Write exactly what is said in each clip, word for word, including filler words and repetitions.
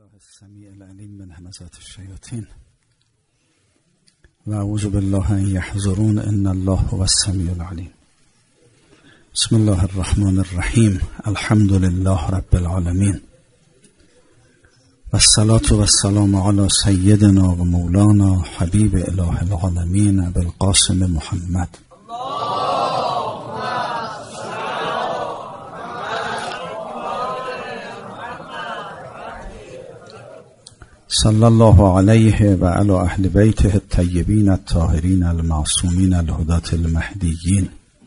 السمیع العلیم من همزات الشیاطین و اعوذ بالله ان یحضرون ان الله هو السمیع العلیم. بسم الله الرحمن الرحیم. الحمد لله رب العالمین و الصلاة و السلام علی سیدنا و مولانا حبیب اله العالمین ابی القاسم محمد. صلی الله علیه و علی اهل بیته الطیبین الطاهرین المعصومین الهداة المهدیین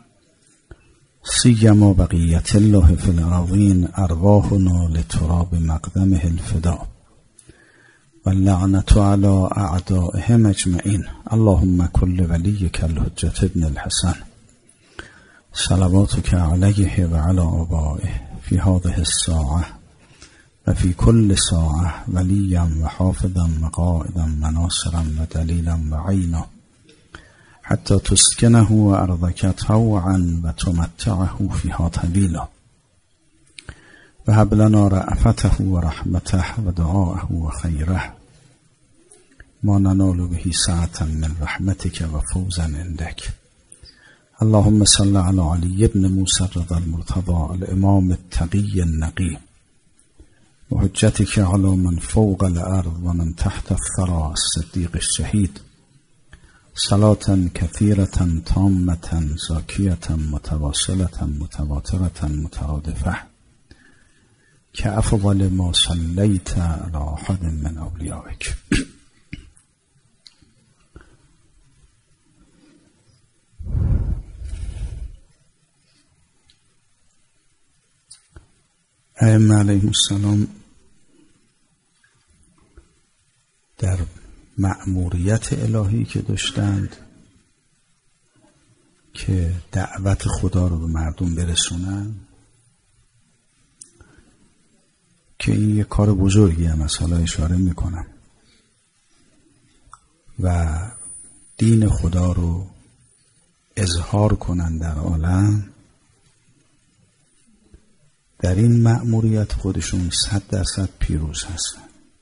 سیما بقیت الله فی الارضین ارواحنا لتراب مقدمه الفدا واللعنة علی اعدائهم اجمعین. اللهم کل ولیک الحجة ابن الحسن صلواتک علیه و علی آبائه فی هذه الساعه و فی کل ساعه ولیا و حافظا و قائدا و ناصرا و دلیلا و عینا حتی تسکنه و ارضک طوعا و تمتعه فیها طویلا و هب لنا رأفته و رحمته و دعاءه و خیره ما ننال به سعة من رحمتك و فوزا عندك. اللهم صل علی علی ابن موسی رضا المرتضى الامام التقی النقی و حجتك على من فوق الارض و من تحت الثرى الصدیق الشهید صلاة كثيرة تامة زاكية متواصلة متواترة مترادفة كأفضل ما صليت على أحد من أوليائك. ائمه علیهم السلام در مأموریت الهی که داشتند که دعوت خدا رو به مردم برسونن، که این یه کار بزرگی هم از حالا اشاره میکنم، و دین خدا رو اظهار کنن در عالم، در این مأموریت خودشون صد درصد پیروز هستن.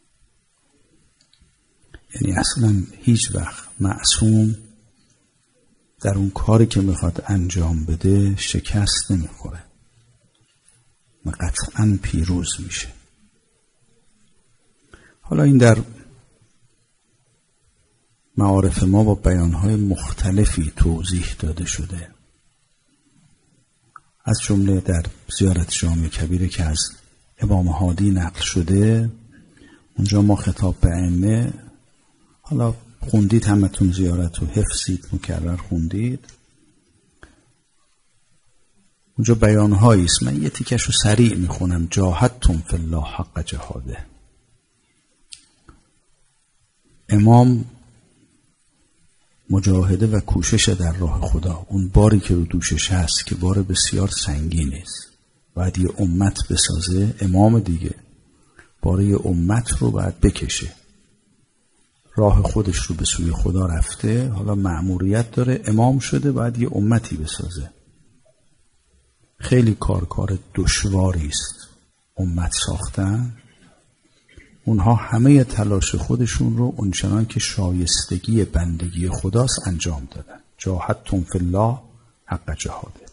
یعنی اصلا هیچ وقت معصوم در اون کاری که میخواد انجام بده شکست نمیخوره و قطعا پیروز میشه. حالا این در معارف ما با بیانهای مختلفی توضیح داده شده، از جمله در زیارت جامع کبیره که از امام هادی نقل شده. اونجا ما خطاب به ائمه، حالا خوندید همتون زیارت و حفظید، مکرر خوندید، اونجا بیانهایی است. من یه تیکش رو سریع میخونم. جاهدتم فی الله حق جهاده. امام مجاهده و کوشش در راه خدا، اون باری که رو دوشش هست که بار بسیار سنگین است، باید یه امت بسازه. امام دیگه بار یه امت رو باید بکشه، راه خودش رو به سوی خدا رفته، حالا مأموریت داره، امام شده، باید یه امتی بسازه. خیلی کار کار دشواری است امت ساختن. اونها همه تلاش خودشون رو اونچنان که شایستگی بندگی خداست انجام دادن. جاهدتم فی الله حق جهاده.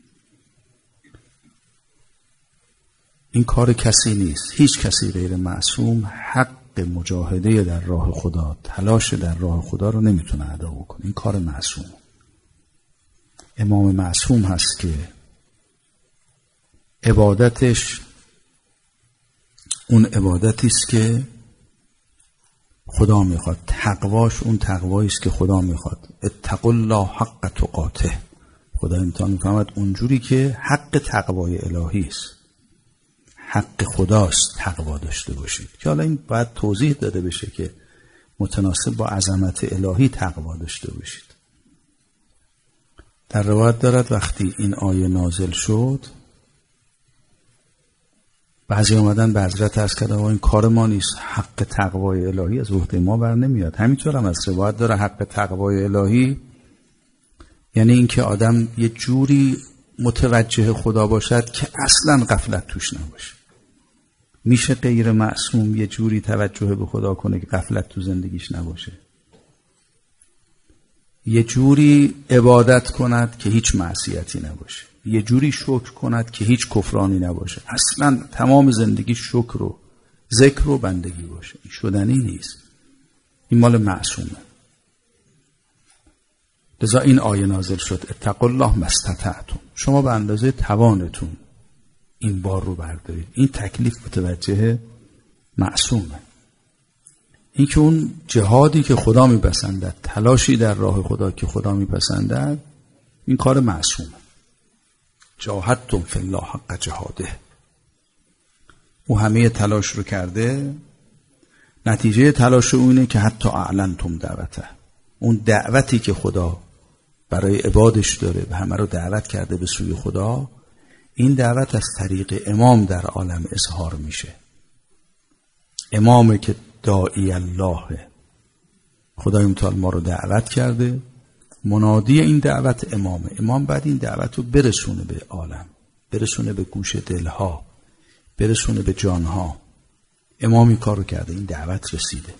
این کار کسی نیست، هیچ کسی غیر معصوم حق مجاهده در راه خدا، تلاش در راه خدا رو نمیتونه ادا بکنه. این کار معصوم. امام معصوم هست که عبادتش اون عبادتی است که خدا میخواد، تقواش اون تقوایی است که خدا میخواد. اتقوا الله حق تقاته. خدا امتحان میفهمد اونجوری که حق تقوای الهی است، حق خداست تقوا داشته باشید. که حالا این باید توضیح داده بشه که متناسب با عظمت الهی تقوا داشته باشید. در روایت دارد وقتی این آیه نازل شد، بعضی آمدن به حضرت عرض کردن این کار ما نیست، حق تقوای الهی از عهده ما بر نمیاد. همینطور هم از روایت داره حق تقوای الهی یعنی این که آدم یه جوری متوجه خدا باشد که اصلا غفلت توش نباشه. میشه غیر معصوم یه جوری توجه به خدا کنه که غفلت تو زندگیش نباشه؟ یه جوری عبادت کند که هیچ معصیتی نباشه، یه جوری شکر کند که هیچ کفرانی نباشه، اصلا تمام زندگی شکر و ذکر و بندگی باشه؟ این شدنی نیست. این مال معصومه. لذا این آیه نازل شد اتقوا الله ما استطعتم. شما به اندازه توانتون این بار رو بردارید. این تکلیف متوجه معصومه. این که اون جهادی که خدا میپسندد، تلاشی در راه خدا که خدا میپسندد، این کار معصومه. جاهدتم فی الله حق جهاده. او همه تلاش رو کرده، نتیجه تلاش او اینه که حتی اعلنتم دعوته. اون دعوتی که خدا برای عبادش داره و همه رو دعوت کرده به سوی خدا، این دعوت از طریق امام در عالم اظهار میشه. امامی که داعی الله، خدای متعال ما رو دعوت کرده، منادی این دعوت امامه. امام بعد این دعوت رو برسونه به عالم، برسونه به گوش دلها، برسونه به جانها. امامی کار رو کرده، این دعوت رسیده.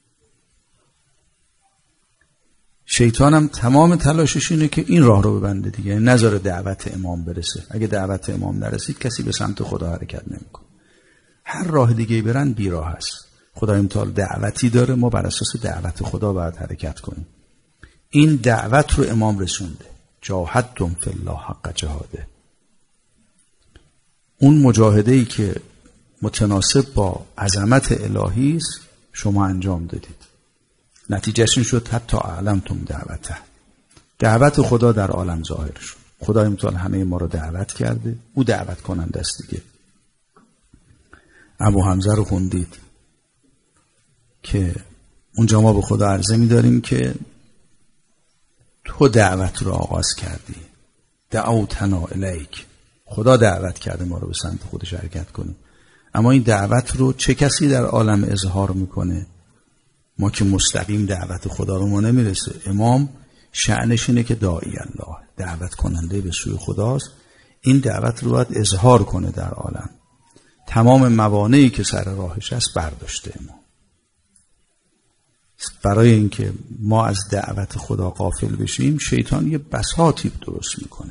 شیطان هم تمام تلاشش اینه که این راه رو ببنده دیگه، نذاره دعوت امام برسه. اگه دعوت امام نرسید کسی به سمت خدا حرکت نمیکنه. هر راه دیگه برن بی راه است. خدای متعال دعوتی داره، ما بر اساس دعوت خدا باید حرکت کنیم. این دعوت رو امام رسونده. جاهدتم فی الله حق جهاده. اون مجاهده‌ای که متناسب با عظمت الهی است شما انجام دادید. نتیجهش این شد حتی اعلمتم دعوته. دعوت خدا در عالم ظاهر شد. خدای متعال همه ما رو دعوت کرده، او دعوت کننده است دیگه. ابو حمزه رو خوندید که اونجا ما به خدا عرضه می داریم که تو دعوت رو آغاز کردی، دعوتنا الیک. خدا دعوت کرده ما رو به سمت خودش حرکت کنیم. اما این دعوت رو چه کسی در عالم اظهار میکنه؟ ما که مستقیم دعوت خدا رو ما نمیرسه. امام شأنش اینه که داعی الله، دعوت کننده به سوی خداست. این دعوت رو باید اظهار کنه در عالم. تمام موانعی که سر راهش هست برداشته امام. برای اینکه ما از دعوت خدا غافل بشیم، شیطان یه بساطی درست میکنه.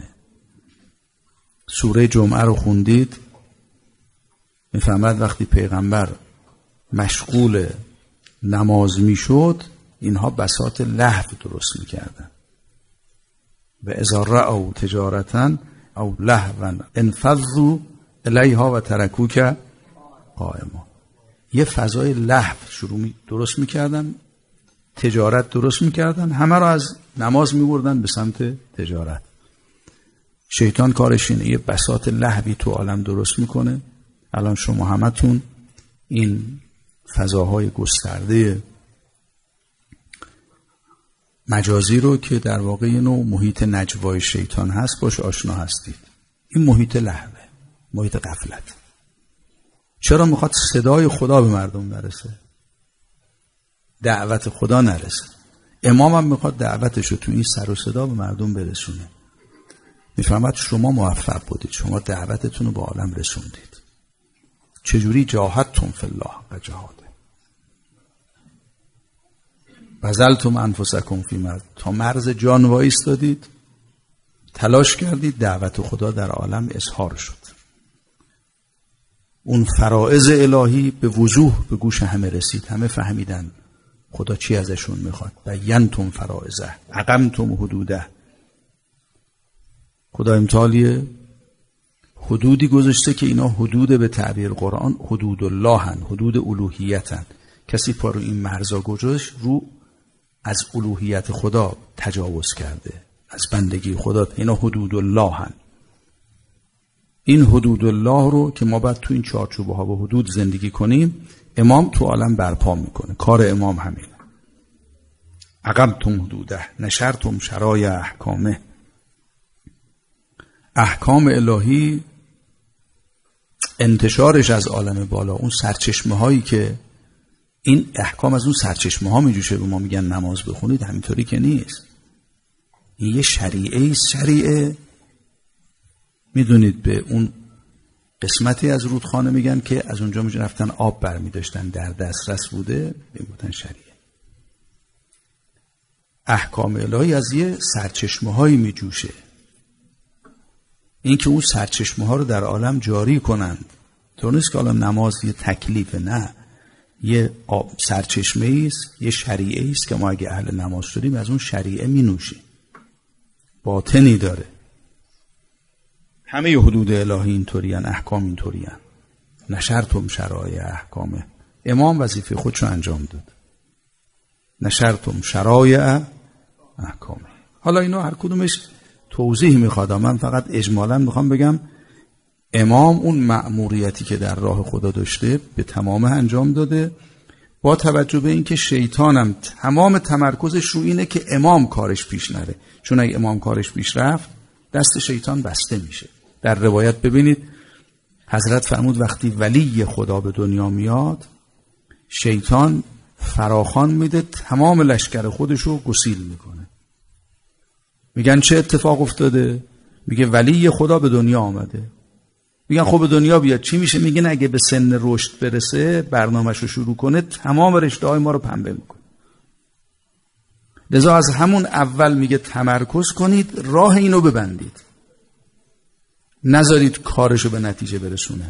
سوره جمعه رو خوندید، میفهمد وقتی پیغمبر مشغول نماز میشد، اینها بساط لهو درست میکردن. و اذا رأوا تجارتا او لهوا انفضوا الیها و ترکوک قائما. یه فضای لهو شروع درست میکردن، تجارت درست میکردن، همه رو از نماز میبردن به سمت تجارت. شیطان کارش اینه، یه بساط لهوی تو عالم درست میکنه. الان شما همتون این فضاهای گسترده مجازی رو که در واقع یه نوع محیط نجوای شیطان هست باش آشنا هستید. این محیط لهوه، محیط غفلت. چرا میخواد صدای خدا به مردم نرسه؟ دعوت خدا نرسه. امام هم میخواد دعوتش رو تو این سر و صدا به مردم برسونه. میفهمد شما موفق بودید، شما دعوتتون رو به عالم رسوندید. چجوری؟ جاهدتم فی الله حق جهاده. بذلتم انفسکم فی مرض، تا مرز جان وایستادید، تلاش کردید، دعوت خدا در عالم اظهار شد. اون فرائض الهی به وضوح به گوش همه رسید. همه فهمیدن خدا چی ازشون میخواد. بینتم فرائضه اقمتم حدوده. خدا امتحالیه حدودی گذاشته که اینا حدود به تعبیر قرآن حدود الله هن، حدود الوهیت هن. کسی پا رو این مرزا گذاشت رو از الوهیت خدا تجاوز کرده، از بندگی خدا. اینا حدود الله هن. این حدود الله رو که ما باید تو این چارچوبه ها با حدود زندگی کنیم، امام تو عالم برپا میکنه. کار امام همینه. اقمتم حدوده نشرتم شرایع احکامه. احکام الهی انتشارش از عالم بالا، اون سرچشمه هایی که این احکام از اون سرچشمه ها میجوشه. به ما میگن نماز بخونید، همینطوری که نیست. این یه شریعه شریعه میدونید به اون قسمتی از رودخانه میگن که از اونجا می رفتن آب برمی داشتن، در دسترس بوده، میگفتن شریعه. احکام الهی از یه سرچشمه هایی می جوشه. این که اون سرچشمه ها رو در عالم جاری کنند. تو نیست که حالا نماز یه تکلیفه، نه، یه سرچشمه ایست، یه شریعه ایست که ما اگه اهل نماز شدیم از اون شریعه می نوشیم. باطنی داره. همه حدود الهی اینطورین، احکام اینطورین. نشرتم شرایع احکامه. امام وظیفه خودشو انجام داد. نشرتم شرایع احکامه. حالا اینا هر کدومش توضیح میخواد، من فقط اجمالا میخوام بگم امام اون مأموریتی که در راه خدا داشته به تمام انجام داده، با توجه به اینکه شیطانم تمام تمرکزش رو اینه که امام کارش پیش نره، چون اگه امام کارش پیش رفت دست شیطان بسته میشه. در روایت ببینید حضرت فرمود وقتی ولی خدا به دنیا میاد شیطان فراخوان میده، تمام لشکر خودشو گسیل میکنه. میگن چه اتفاق افتاده؟ میگه ولی خدا به دنیا آمده. میگن خب به دنیا بیاد چی میشه؟ میگن اگه به سن رشد برسه برنامه‌شو رو شروع کنه تمام رشته های ما رو پنبه میکنه. لذا از همون اول میگه تمرکز کنید، راه اینو ببندید، نذارید کارشو به نتیجه برسونه.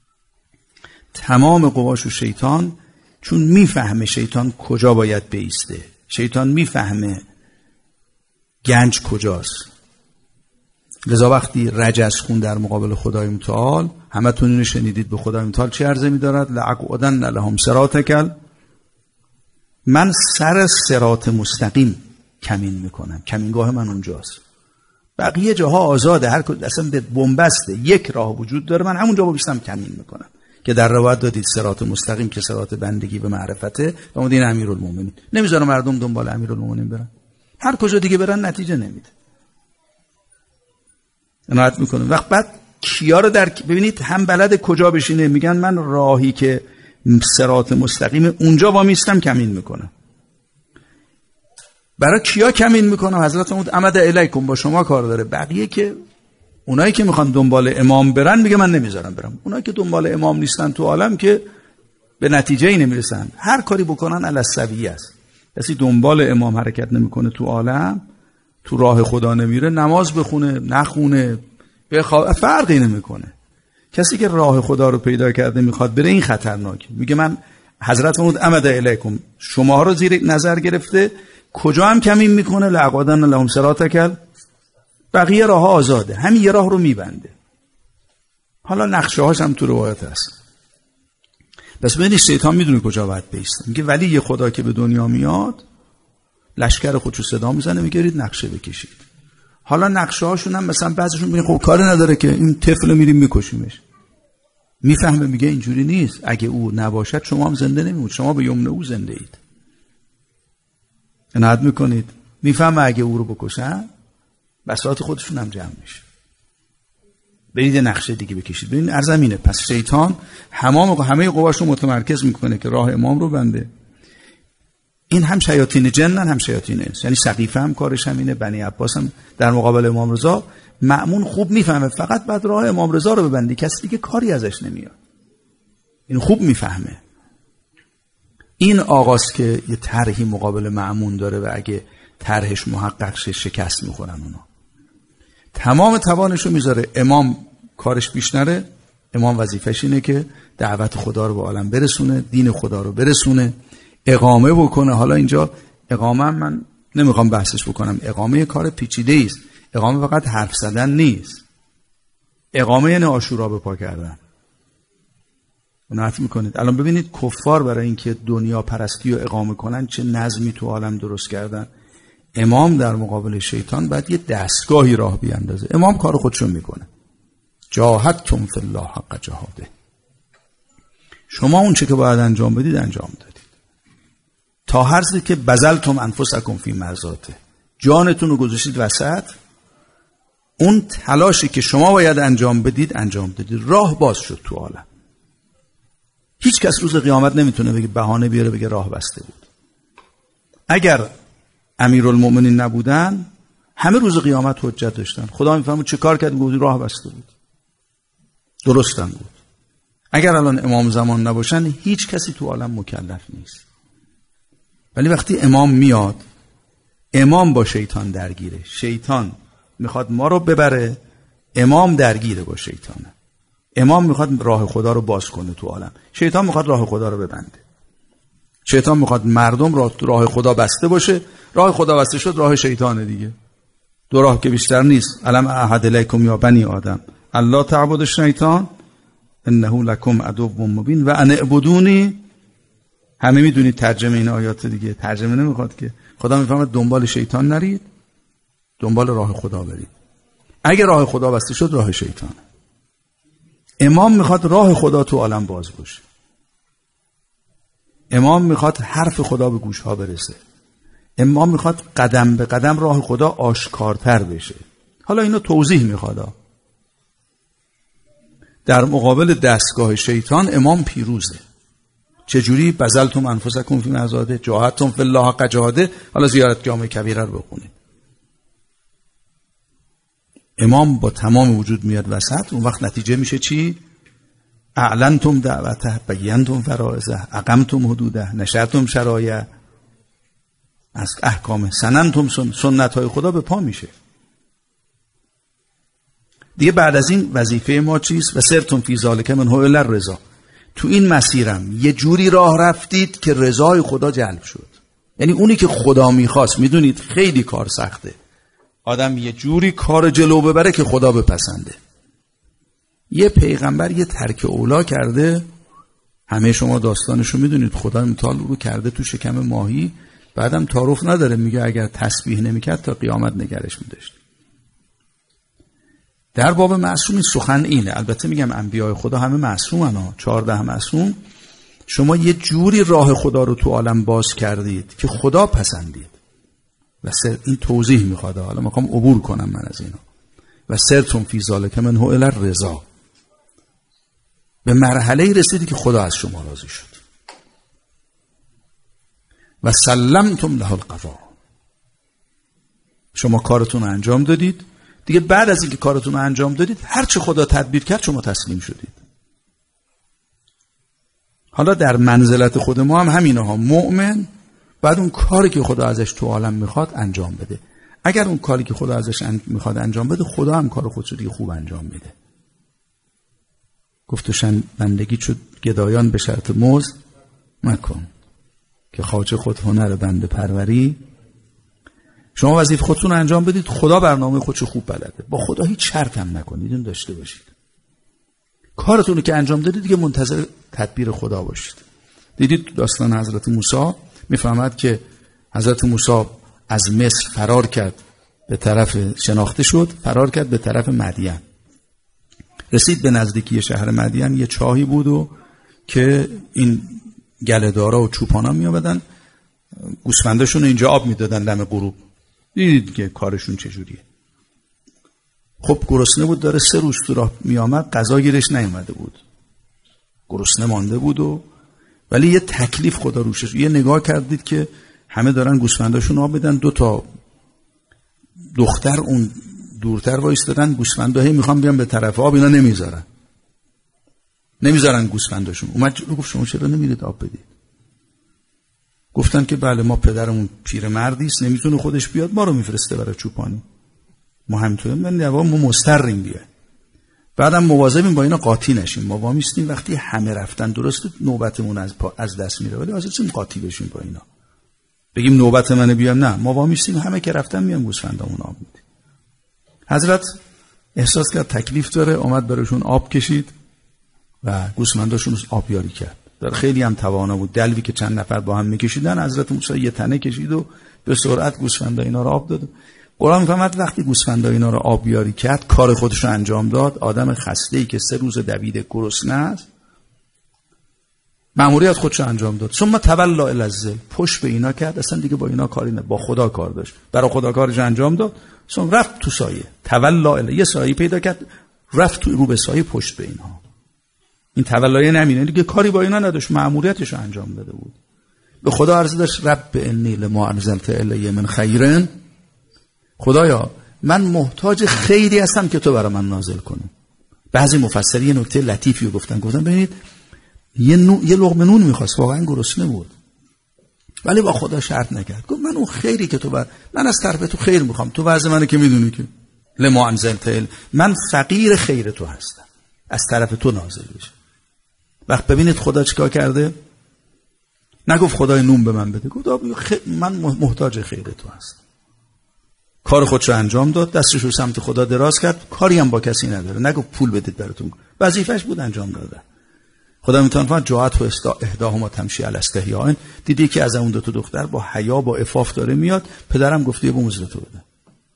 تمام قواشو شیطان، چون میفهمه شیطان کجا باید بایسته، شیطان میفهمه گنج کجاست. لذا وقتی رجز خون در مقابل خدای متعال، همه تون اینو شنیدید، به خدای متعال چه عرضه می‌دارد؟ لأقعدن لهم صراطک، من سر صراط مستقیم کمین میکنم، کمینگاه من اونجاست، بقیه جاها آزاده، هر کد اصلا به بنبسته، یک راه وجود داره، من همونجا با بیستم کمین میکنم. که در روایت دادید صراط مستقیم که صراط بندگی به معرفته، و اون دین امیرالمومنین. نمیذاره مردم دنبال امیرالمومنین برن، هر کجا دیگه برن نتیجه نمیده، عنایت میکنه. وقت بعد کیا رو در ببینید هم بلد کجا بشینه، میگن من راهی که صراط مستقیم اونجا با میستم کمین میکنم. برای کیا کمین میکنم؟ حضرت فرمود امد الیکم، با شما کار داره. بقیه که اونایی که میخوان دنبال امام برن میگه من نمیذارم برم. اونایی که دنبال امام نیستن تو عالم که به نتیجه ای نمیرسن، هر کاری بکنن علی السویه است. کسی دنبال امام حرکت نمیکنه تو عالم، تو راه خدا نمیره، نماز بخونه نخونه بخواه، فرقی نمیکنه. کسی که راه خدا رو پیدا کرده میخواد بره، این خطرناکه. میگه من حضرت فرمود امد الیکم، شما رو زیر نظر گرفته، کجا هم کمین میکنه؟ لأقعدن لهم صراطک، بقیه راه آزاده، همین یه راه رو میبنده. حالا نقشه هاش هم تو روایت هست. بس ببینید شیطان میدونه کجا باید بیسته. میگه ولی یه خدا که به دنیا میاد لشکر خودشو صدا میزنه، میگه نقشه بکشید. حالا نقشه هاشون هم مثلا بعضیشون میگن خب کاری نداره که این طفل میریم میکشیمش. میفهمه، میگه اینجوری نیست، اگه او نباشد شما هم زنده نمیمونید، شما به یمن او زنده اید. عنایت میکنید. میفهمه اگه او رو بکشن بساط خودشون هم جمع میشه. برید نقشه دیگه بکشید. ببین ارزمینه. پس شیطان همه همه قواشو متمرکز میکنه که راه امام رو بنده. این هم شیاطین جنن هم شیاطین انس، یعنی سقیفه هم کارش همینه، بنی عباس هم در مقابل امام رضا. مأمون خوب میفهمه فقط بعد راه امام رضا رو ببندی، کسی دیگه کاری ازش نمیاد. این خوب میفهمه. این آقاست که یه طرحی مقابل مأمون داره و اگه طرحش محقق شه شکست میخورن اونا. تمام توانشو میذاره امام کارش پیش نره. امام وظیفش اینه که دعوت خدا رو به عالم برسونه، دین خدا رو برسونه، اقامه بکنه. حالا اینجا اقامه من نمیخوام بحثش بکنم، اقامه کار پیچیده است. اقامه فقط حرف زدن نیست، اقامه یعنی عاشورا به پا کردن. عنایت میکنید. الان ببینید کفار برای اینکه دنیا پرستی رو اقامه کنن چه نظمی تو عالم درست کردن. امام در مقابل شیطان باید یه دستگاهی راه بیاندازه. امام کار خودشون میکنه. جاهدتم فی الله حق جهاده. شما اون چه که باید انجام بدید انجام دادید. تا هر چیزی که بذلتم انفسکم فی مرضاته، جانتون رو گذاشتید وسط، اون تلاشی که شما باید انجام بدید انجام دادید. راه باز شد تو عالم. هیچ کس روز قیامت نمیتونه بگه بهانه بیاره بگه راه بسته بود. اگر امیرالمومنین نبودن همه روز قیامت حجت داشتن. خدا میفهمه چه کار کرد، گفت راه بسته بود. درستم بود. اگر الان امام زمان نباشن هیچ کسی تو عالم مکلف نیست. ولی وقتی امام میاد، امام با شیطان درگیره، شیطان میخواد ما رو ببره، امام درگیره با شیطانه. امام میخواد راه خدا رو باز کنه تو عالم، شیطان میخواد راه خدا رو ببنده. شیطان میخواد مردم راه راه خدا بسته باشه، راه خدا بسته شد راه شیطانه دیگه. دو راه که بیشتر نیست. الم اعهد الیکم یا بنی آدم الله تعبد الشیطان انه لکم عدو مبین و ان اعبدونی. همه میدونید ترجمه این آیات دیگه، ترجمه نمیخواد که. خدا میفهمه دنبال شیطان نرید، دنبال راه خدا برید. اگه راه خدا بسته شد راه شیطانه. امام میخواد راه خدا تو عالم باز باشه. امام میخواد حرف خدا به گوش ها برسه. امام میخواد قدم به قدم راه خدا آشکارتر بشه. حالا اینو توضیح میخواد. در مقابل دستگاه شیطان امام پیروزه. چجوری؟ بذلتم انفسکم فی مزاده جاهدتم فی الله حق جهاده. حالا زیارت جامع کبیره رو بخونید. امام با تمام وجود میاد وسط. اون وقت نتیجه میشه چی؟ اعلنتم دعوته، بینتم فرائضه، اقمتم حدوده، نشرتم شرایع، از احکام سننتم سنت های خدا به پا میشه دیگه. بعد از این وظیفه ما چیست؟ و سرتم فی ذالک منه الی الرضا. تو این مسیرم یه جوری راه رفتید که رضای خدا جلب شد. یعنی اونی که خدا میخواست، میدونید خیلی کار سخته، آدم یه جوری کار جلو ببره که خدا بپسنده. یه پیغمبر یه ترک اولا کرده، همه شما داستانشو میدونید، خدا امتحان رو کرده تو شکم ماهی، بعدم تعارف نداره، میگه اگر تسبیح نمیکرد تا قیامت نگرش میداشت. در باب معصومی سخن اینه. البته میگم انبیاء خدا همه معصومن ها، چهارده معصوم. شما یه جوری راه خدا رو تو عالم باز کردید که خدا پسندید. و سر این توضیح میخواد، حالا میخوام عبور کنم من از اینا. و سرتم فی ذالک منه الی الرضا. به مرحله رسیدی که خدا از شما راضی شد. و سلمتم له القضا. شما کارتون رو انجام دادید دیگه. بعد از اینکه کارتون رو انجام دادید، هر چه خدا تدبیر کرد شما تسلیم شدید. حالا در منزلت خود ما هم همینه ها. مؤمن بعد اون کاری که خدا ازش تو عالم میخواد انجام بده. اگر اون کاری که خدا ازش میخواد انجام بده، خدا هم کار خودشو دیگه خوب انجام میده. گفتشن بندگی شد گدایان به شرط مزد مکن، که خواجه خود هنر بنده پروری. شما وظیفه خودتون رو انجام بدید، خدا برنامه خودشو خوب بلده. با خدا هیچ شرط هم نکنید، این داشته باشید. کارتون رو که انجام دادید دیگه منتظر تدبیر خدا باشید. دیدید داستان حضرت موسی، میفهمد که حضرت موسی از مصر فرار کرد به طرف، شناخته شد، فرار کرد به طرف مدین. رسید به نزدیکی شهر مدین، یه چاهی بود و که این گله‌دارا و چوپانا می آمدن گوسفنداشون اینجا آب میدادن دم غروب. دیدید که کارشون چجوریه. خب گرسنه بود، داره سه روز تو راه می آمد، غذا گیرش نیامده بود، گرسنه مانده بود. و ولی یه تکلیف خدا روشش. یه نگاه کردید که همه دارن گوسفنداشون آب میدن، دو تا دختر اون دورتر وایستادن، گوسفندا هی میخوان بیان به طرف آب، اینا نمیذارن نمیذارن گوسفنداشون. اومد گفت شما چرا نمیرید آب بدید؟ گفتن که بله ما پدرمون پیرمردی است، نمیتونه خودش بیاد، ما رو میفرسته برای چوپانی. ما همینطوره، من نوا ما مستریم بیه. بعدم مواظبیم با اینا قاطی نشیم. ما وامیستیم وقتی همه رفتن درسته نوبتمون از از دست میره، ولی واسه چیم قاطی بشیم با اینا؟ بگیم نوبت منه بیام؟ نه، ما وامیستیم همه که رفتن میام گوسفندامون آب میدیم. حضرت احساس کرد تکلیف داره، اومد براشون آب کشید و گوسفنداشون آبیاری کرد. در خیلی هم توانا بود. دلوی که چند نفر با هم میکشیدن، حضرت موسی یه تنه کشید و به سرعت گوسفندا اینا رو آب داد. قرآن میفهمد وقتی گوسفندا اینا رو آبیاری کرد، کار خودش رو انجام داد. آدم خسته‌ای که سه روز دویده گرسنه است، مأموریت خودش رو انجام داد. ثم تولی الی الظل، پشت به اینا کرد، اصلا دیگه با اینا کاری نه، با خدا کار داشت. برای خدا کارش انجام داد. ثم رفت تو سایه، تولی الی، یه سایه پیدا کرد، رفت تو رو به سایه پشت به اینها. این تولیه نمینه دیگه، کاری با اینا نداشت، مأموریتش رو انجام داده بود. به خدا عرض داشت رب انی لما انزلت الی من خیرن، خدایا من محتاج خیری هستم که تو برای من نازل کنی. بعضی مفسرین یه نکته لطیفی رو گفتن گفتن ببینید یه نو... یه لقمه نون می‌خواست، واقعا گرسنه بود، ولی با خدا شرط نکرد. گفت من اون خیری که تو بر من از طرف تو خیر میخوام، تو وضع منو که میدونی که لما انزلت، من فقیر خیر تو هستم، از طرف تو نازل بشه. وقت ببینید خدا چیکار کرده؟ نگفت خدای نون به من بده، گفت خ... من محتاج خیر تو هستم. کار خودش رو انجام داد، دستش رو سمت خدا دراز کرد، کاری هم با کسی نداره، نگفت پول بدید براتون، وظیفش بود انجام داده. خدا میتونه فرمود جاءت و احداهما تمشی علی استحیاء، دیدی که از اون دو تا دختر با حیا با عفاف داره میاد، پدرم گفته یه موزه تو بده.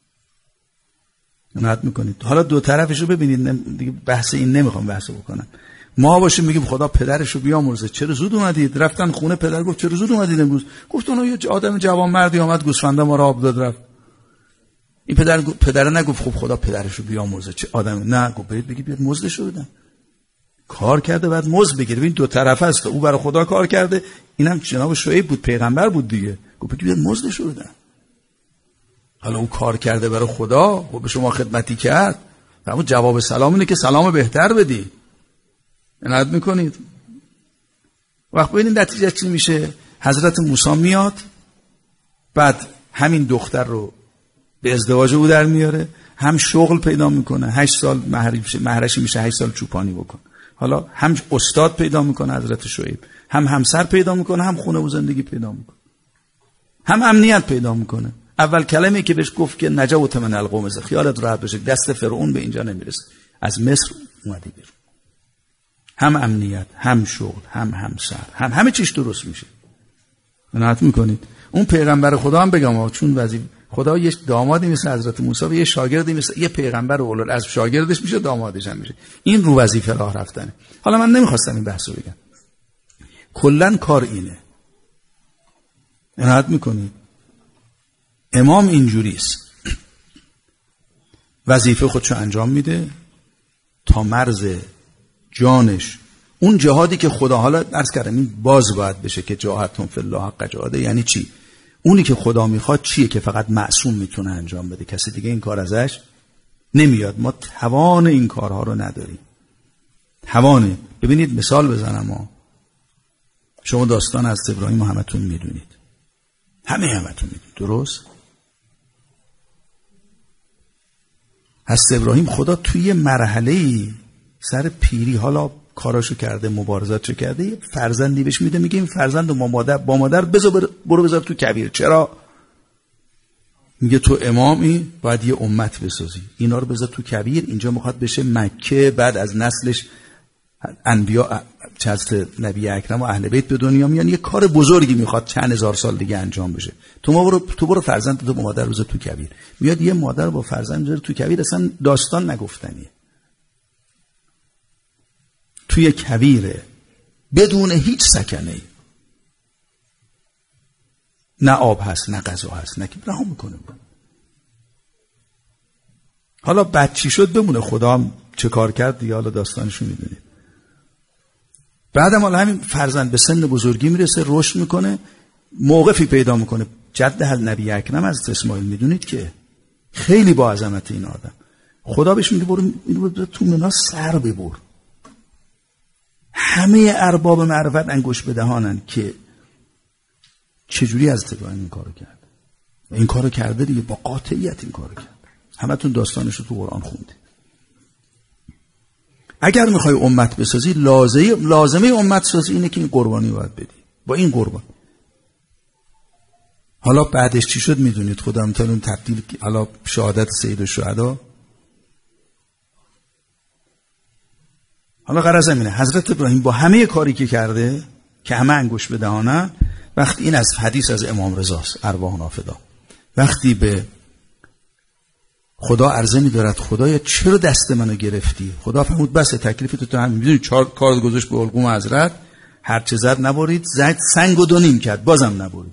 نهایت میکنید. حالا دو طرفش رو ببینید، دیگه بحث این نمیخوام بحث بکنم. ما باشیم میگیم خدا پدرش رو بیامرزه، چرا زود اومدید؟ رفتن خونه، پدر گفت چرا زود اومدید امروز؟ گفت اون یه آدم جوان مردی اومد گوسفندا ما رو آب داد رفت. این پدر پدر نگفت خب خدا پدرش رو بیامرزه، چه آدم، نه گفت برید بگید بیاد مزدش رو بدن. کار کرده بعد مزد بگیره. این دو طرفه است، او برای خدا کار کرده، اینم جناب شعیب بود، پیغمبر بود دیگه، گفت بگید بیاد مزدش رو بدن. حالا او کار کرده برای خدا و به شما خدمتی کرد، اما جواب سلام اینه که سلام بهتر بدی. عنایت میکنید. وقت ببینید نتیجه چی میشه. حضرت موسی میاد، بعد همین دختر رو به ازدواج او در میاره، هم شغل پیدا میکنه، هشت سال مهرشی میشه، هشت سال چوپانی بکن. حالا هم استاد پیدا میکنه حضرت شعیب، هم همسر پیدا میکنه، هم خونه و زندگی پیدا میکنه، هم امنیت پیدا میکنه. اول کلمه‌ای که بهش گفت که نجوت من القوم، خیالت راحت بشه دست فرعون به اینجا نمیرسه، از مصر اومدی بیرون. هم امنیت، هم شغل، هم همسر، هم همه چیش درست میشه. عنایت میکنید. اون پیغمبر خدا هم بگم چون وظیفه خدا یه دامادی مثل حضرت موسی و یه شاگردی مثل یه پیغمبر اولاد از شاگردش میشه دامادش هم میشه. این رو وظیفه راه رفتنه. حالا من نمیخواستم این بحثو بگم، کلا کار اینه. عنایت میکنید. امام اینجوریست، وظیفه خودشو انجام میده تا مرز جانش، اون جهادی که خدا، حالا عرض کردم این باز باید بشه که جاهدتم فی الله حق جهاده، یعنی چی؟ اونی که خدا میخواد چیه که فقط معصوم میتونه انجام بده، کسی دیگه این کار ازش نمیاد. ما توان این کارها رو نداریم. توانه. ببینید مثال بزنم، ما شما داستان از ابراهیم همتون میدونید، همه همتون میدونید، درست؟ از ابراهیم خدا توی مرحله‌ای سر پیری، حالا کاراشو کرده، مبارزاتشو کرده، یه فرزندی بهش میده، میگه این فرزند با مادر با مادر بذار برو بذار تو کویر. چرا؟ میگه تو امامی باید یه امت بسازی، اینا رو بذار تو کویر، اینجا میخواد بشه مکه، بعد از نسلش انبیا چند نبی اکرم و اهل بیت به دنیا میان، یه کار بزرگی میخواد چند هزار سال دیگه انجام بشه. تو ما برو تو برو فرزند تو با مادر بذار تو کویر. میاد یه مادر با فرزند بذاره تو کویر، اصلا داستان نگفتنیه. توی کویره بدون هیچ سکنه‌ای، نه آب هست نه غذا هست، نه که رها میکنه. حالا بعد چی شد بمونه، خدا هم چه کار کرد دیگه، حالا داستانشو میدونید. بعدم حالا همین فرزند به سن بزرگی میرسه، رشد میکنه، موقفی پیدا میکنه. جد حل نبی اکرم از اسماعیل میدونید که خیلی با عظمت این آدم، خدا بهش میگه برو اینو تو منا سر ببر. همه ارباب معرفت انگوش به دهانن که چجوری از ابراهیم این کارو کرد. این کارو کرده دیگه، با قاطعیت این کارو کرد. همتون داستانش رو تو قرآن خوندید. اگر میخوای امت بسازی، لازمه لازمه امت سازی اینه که این قربانی باید بدی، با این قربان. حالا بعدش چی شد میدونید، خدا امتحان تبدیل، حالا شهادت سید الشهدا. حالا غرض اینه حضرت ابراهیم با همه کاری که کرده که همه انگوش به دهانه، وقتی این از حدیث از امام رضاست ارواحنا فدا، وقتی به خدا عرضه می‌دارد خدایا چرا دست منو گرفتی، خدا فرمود بس تکلیف تو تو همین، می‌دونی چهار کار گذاشت به حلقوم حضرت، هر چه زد نبرید، زد سنگو دو نیم کرد بازم نبرید.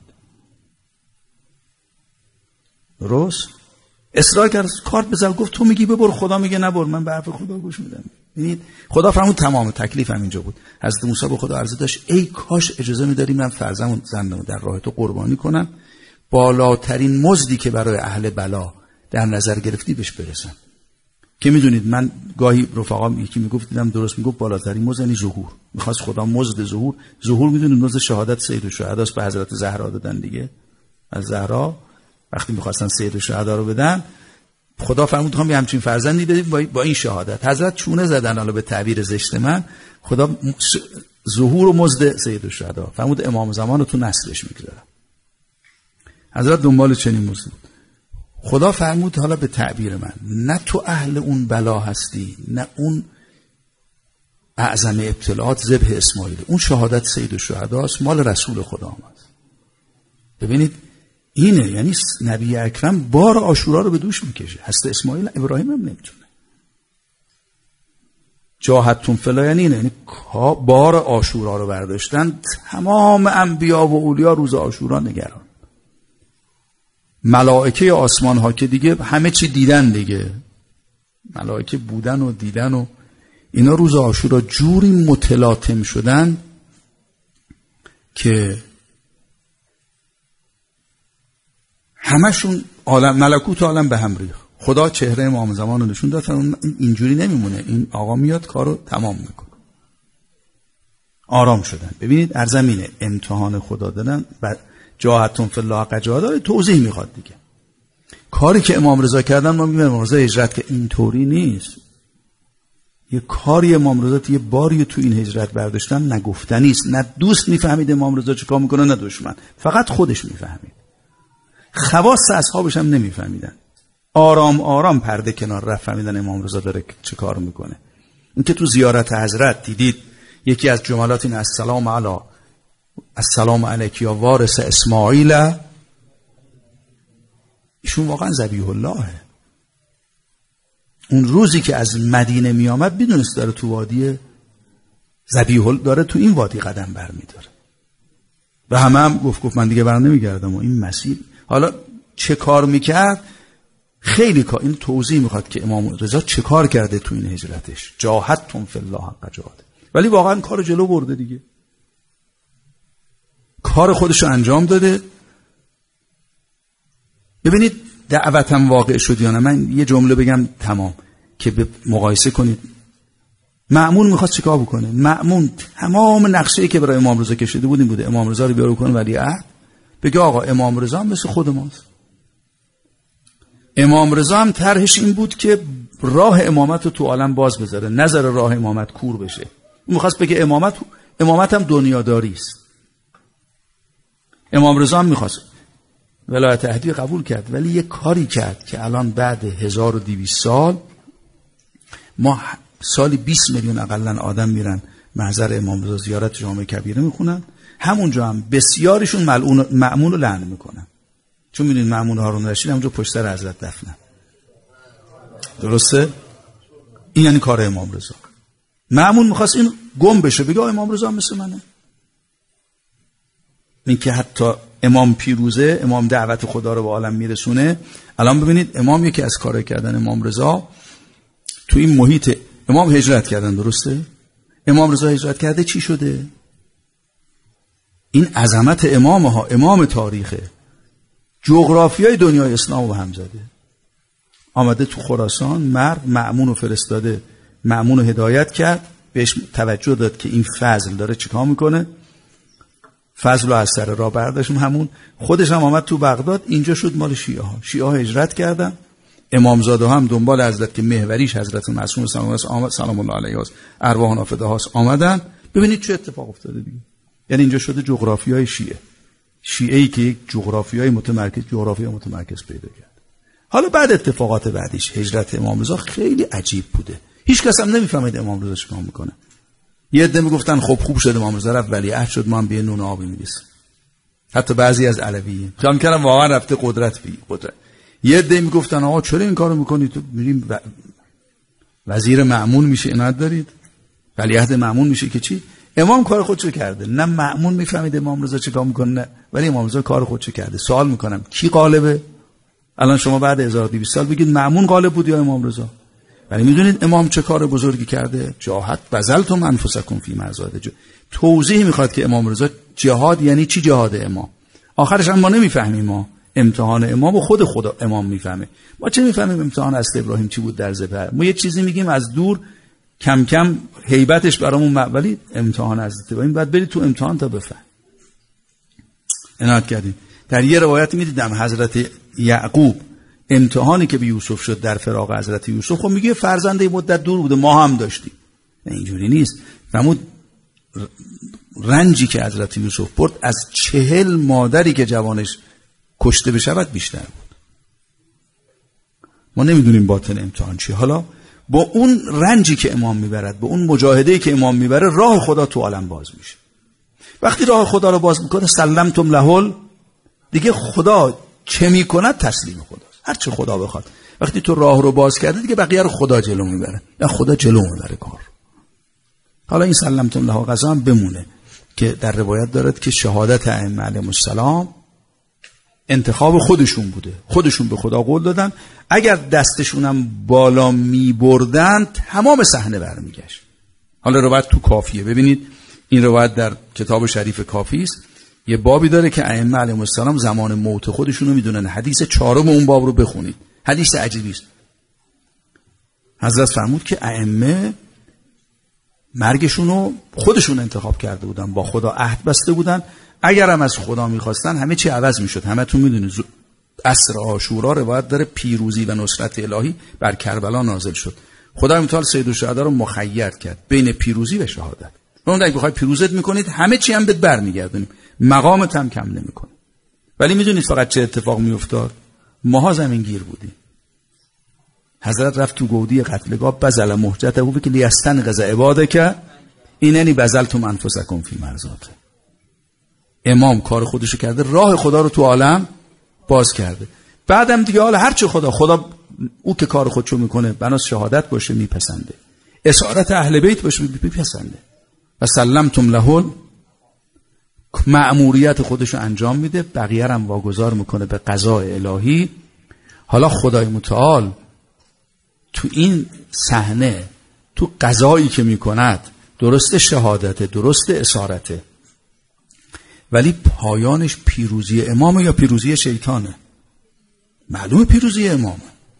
درست؟ اصرار کرد کارت بزن، گفت تو میگی ببر، خدا میگه نبر، من به حرف خدا گوش میدم. ببینید خدا فرمود تمام تکلیف هم اینجا بود. حضرت موسی به خدا عرضه داشت ای کاش اجازه میدادی من فرزندم زندم در راه تو قربانی کنم، بالاترین مزدی که برای اهل بلا در نظر گرفتی بهش برسم. که میدونید من گاهی رفقام یکی میگفت دیدم درست میگفت بالاترین مزد یعنی ظهور. میخواست خدا مزد ظهور، ظهور میدونید مزد شهادت سید الشهدا است، به حضرت زهرا دادن دیگه. از زهرا وقتی میخواستن سید الشهدا رو بدن، خدا فرمود هم همچین فرزندی بدید با این شهادت. حضرت چونه زدن، حالا به تعبیر زشت من، خدا ظهور و مزد سید الشهدا فرمود امام زمان رو تو نسلش میگذارم. حضرت دنبال چنین مزد. خدا فرمود حالا به تعبیر من، نه تو اهل اون بلا هستی، نه اون اعظم ابتلاعات ذبح اسماعیل، اون شهادت سید الشهدا است، مال رسول خدا آمد. ببینید اینه، یعنی نبی اکرم بار عاشورا رو به دوش میکشه. هست اسماعیل ابراهیم هم نمیتونه. جاهدتون فلا یعنی اینه، یعنی بار عاشورا رو برداشتن. تمام انبیا و اولیا روز عاشورا نگران. ملائکه آسمان ها که دیگه همه چی دیدن دیگه، ملائکه بودن و دیدن و اینا روز عاشورا جوری متلاطم شدن که همشون عالم ملکوت عالم به هم ریخت. خدا چهره امام زمان رو نشون داد، اینجوری نمیمونه، این آقا میاد کارو تمام میکنه. آرام شدن. ببینید ارزمینه امتحان خدا دادن و جاهتون فی الله حق جهاده توضیح میخواد دیگه. کاری که امام رضا کردن ما میگیم امام رضا هجرت که اینطوری نیست. یه کاری امام رضا یه باری تو این هجرت برداشتن نگفتنی است. نه دوست میفهمید امام رضا چیکار میکنه، نه دشمن، فقط خودش میفهمید. خواص اصحابش هم نمیفهمیدن. آرام آرام پرده کنار رفت فهمیدن امام رضا داره چه کار میکنه. اون که تو زیارت حضرت دیدید یکی از جملات این السلام علی السلام علیک یا وارث اسماعیل، ایشون واقعا ذبیح اللهه. اون روزی که از مدینه می آمد بدونست داره تو وادی ذبیح الله، داره تو این وادی قدم برمیداره و همه هم گفت گفت من دیگه بر نمیگردم و این مسیر. حالا چه کار میکرد؟ خیلی کار. این توضیح میخواد که امام رضا چه کار کرده تو این هجرتش. جاهدتم فی الله حق جهاده، ولی واقعا کار جلو برده دیگه، کار خودشو انجام داده. ببینید دعوتم واقع شد یا نه. من یه جمله بگم تمام که به مقایسه کنید. مأمون میخواد چیکار بکنه؟ مأمون تمام نقشه‌ای که برای امام رضا کشیده بود این بوده امام رضا رو بیاره کنه ولی عهد، بگه آقا امام رضا هم مثل خود ماست. امام رضا هم طرحش این بود که راه امامت رو تو عالم باز بذاره، نظر راه امامت کور بشه. اون میخواست بگه امامت امامت هم دنیاداری است. امام رضا هم میخواست ولایت عهدی قبول کرد، ولی یه کاری کرد که الان بعد هزار و دویست سال ما سالی بیست میلیون اقلن آدم میرن محضر امام رضا زیارت جامع کبیره میخونن، همونجا هم بسیارشون ملعون مأمون رو لعن میکنن. چون میدونید مأمون هارون رشید همونجا پشت سر حضرت دفنن. درسته؟ این یعنی کار امام رضا. مأمون میخواست این گم بشه، بگه امام رضا مثل منه. این که حتی امام پیروزه، امام دعوت خدا رو به عالم میرسونه. الان ببینید امام یکی از کارهای کردن امام رضا تو این محیط، امام هجرت کردن، درسته؟ امام رضا هجرت کرده چی شده؟ این عظمت امام ها، امام تاریخه، جغرافیای دنیای اسلام رو هم زده. آمده تو خراسان، مرد مأمون رو فرستاده، مأمون رو هدایت کرد، بهش توجه داد که این فضل داره چیکار میکنه، فضل رو از سر راه برداشت. همون خودش هم آمد تو بغداد، اینجا شد مال شیعه ها. شیعه ها هجرت کردن، امامزاده هم دنبال حضرت که محوریش حضرت معصوم سلام الله علیه است، ارواح نافده هاست، آمدن. ببینید چه اتفاق افتاده دیگه. یعنی اینجا شده جغرافیای شیعه، شیعه‌ای که یک جغرافیای متمرکز جغرافیای متمرکز پیدا کرد. حالا بعد اتفاقات بعدیش هجرت امام رضا خیلی عجیب بوده. هیچ کس هم نمیفهمید امام رضا چیکار میکنه. یه عده میگفتن خب خوب شد امام رضا رفت ولیعهد شد، ما هم به نون آبی میرسیم. حتی بعضی از علویین فکر می‌کردن واقعا رفته قدرت بی قدرت. یه عده میگفتن آقا چرا این کارو میکنید؟ تو میریم و... وزیر مأمون میشه، عنایت دارید، ولیعهد مأمون میشه که چی؟ امام کار خودشو کرده. نه مأمون میفهمید امام رضا چیکار میکنه، نه، ولی امام رضا کار خودشو کرده. سوال میکنم کی غالبه؟ الان شما بعد هزار و دویست سال بگید مأمون غالب بود یا امام رضا؟ ولی میدونید امام چه کار بزرگی کرده؟ جاهد بذلتم انفسکم فی مرضات. توضیح میخواد که امام رضا جهاد یعنی چی؟ جهاد امام آخرش هم ما نمیفهمیم. ما امتحان امام و خود خدا امام میفهمه. ما چه میفهمیم امتحان حضرت ابراهیم چی بود در ذبح؟ ما یه چیزی میگیم از دور کم کم هیبتش برامون، ولی امتحان حضرت ابراهیم باید بری تو امتحان تا بفهم. عنایت کردیم در یه روایت میدیدم حضرت یعقوب امتحانی که به یوسف شد در فراق حضرت یوسف، خب میگه فرزنده مدت دور بوده، ما هم داشتیم. نه اینجوری نیست. فرمود رنجی که حضرت یوسف برد از چهل مادری که جوانش کشته بشود بیشتر بود. ما نمیدونیم باطن امتحان چیه. حالا با اون رنجی که امام میبرد، با اون مجاهده‌ای که امام میبره، راه خدا تو عالم باز میشه. وقتی راه خدا رو باز میکنه سلمتم لهل، دیگه خدا چه میکند تسلیم خداست، هر چه خدا بخواد. وقتی تو راه رو باز کرده دیگه بقیه رو خدا جلو میبره، یا خدا جلو میبره کار. حالا این سلمتم له قضا هم بمونه که در روایت دارد که شهادت ائمه علیهم السلام انتخاب خودشون بوده، خودشون به خدا قول دادن اگر دستشون هم بالا می بردن تمام صحنه برمیگشت. حالا روایت تو کافیه، ببینید این روایت در کتاب شریف کافی است، یه بابی داره که ائمه علیهم السلام زمان موت خودشون رو میدونن. حدیث چهارم اون باب رو بخونید، حدیث عجیبی است. حضرت فرمود که ائمه مرگشون رو خودشون انتخاب کرده بودن، با خدا عهد بسته بودن، اگر هم از خدا میخواستن همه چی عوض میشد. همه تون میدونید عصر عاشورا روایت داره پیروزی و نصرت الهی بر کربلا نازل شد. خدای متعال سید الشهدا رو مخیر کرد بین پیروزی و شهادت. اون اگه بخوای پیروزت میکنید همه چی هم بهت برمیگردونیم، مقامت هم کم نمیکنه. ولی میدونید فقط چه اتفاق میافتاد؟ ماها زمین گیر بودیم. حضرت رفت تو گودی قتلگاه، بزل محجته او که لیستنقذ عبادک ایننی بذلتم انفسکم فی مرضات. امام کار خودشو کرده، راه خدا رو تو عالم باز کرده. بعدم دیگه حالا هر چه خدا خدا او که کار خودشو میکنه بناس شهادت باشه میپسنده، اسارت اهل بیت باشه میپسنده. و سلمتم له مأموریت خودشو انجام میده، بقیه هم واگذار میکنه به قضای الهی. حالا خدای متعال تو این صحنه، تو قضایی که میکند، درست شهادت، درست اسارته، ولی پایانش پیروزی امامه یا پیروزی شیطانه؟ معلومه پیروزی امامه.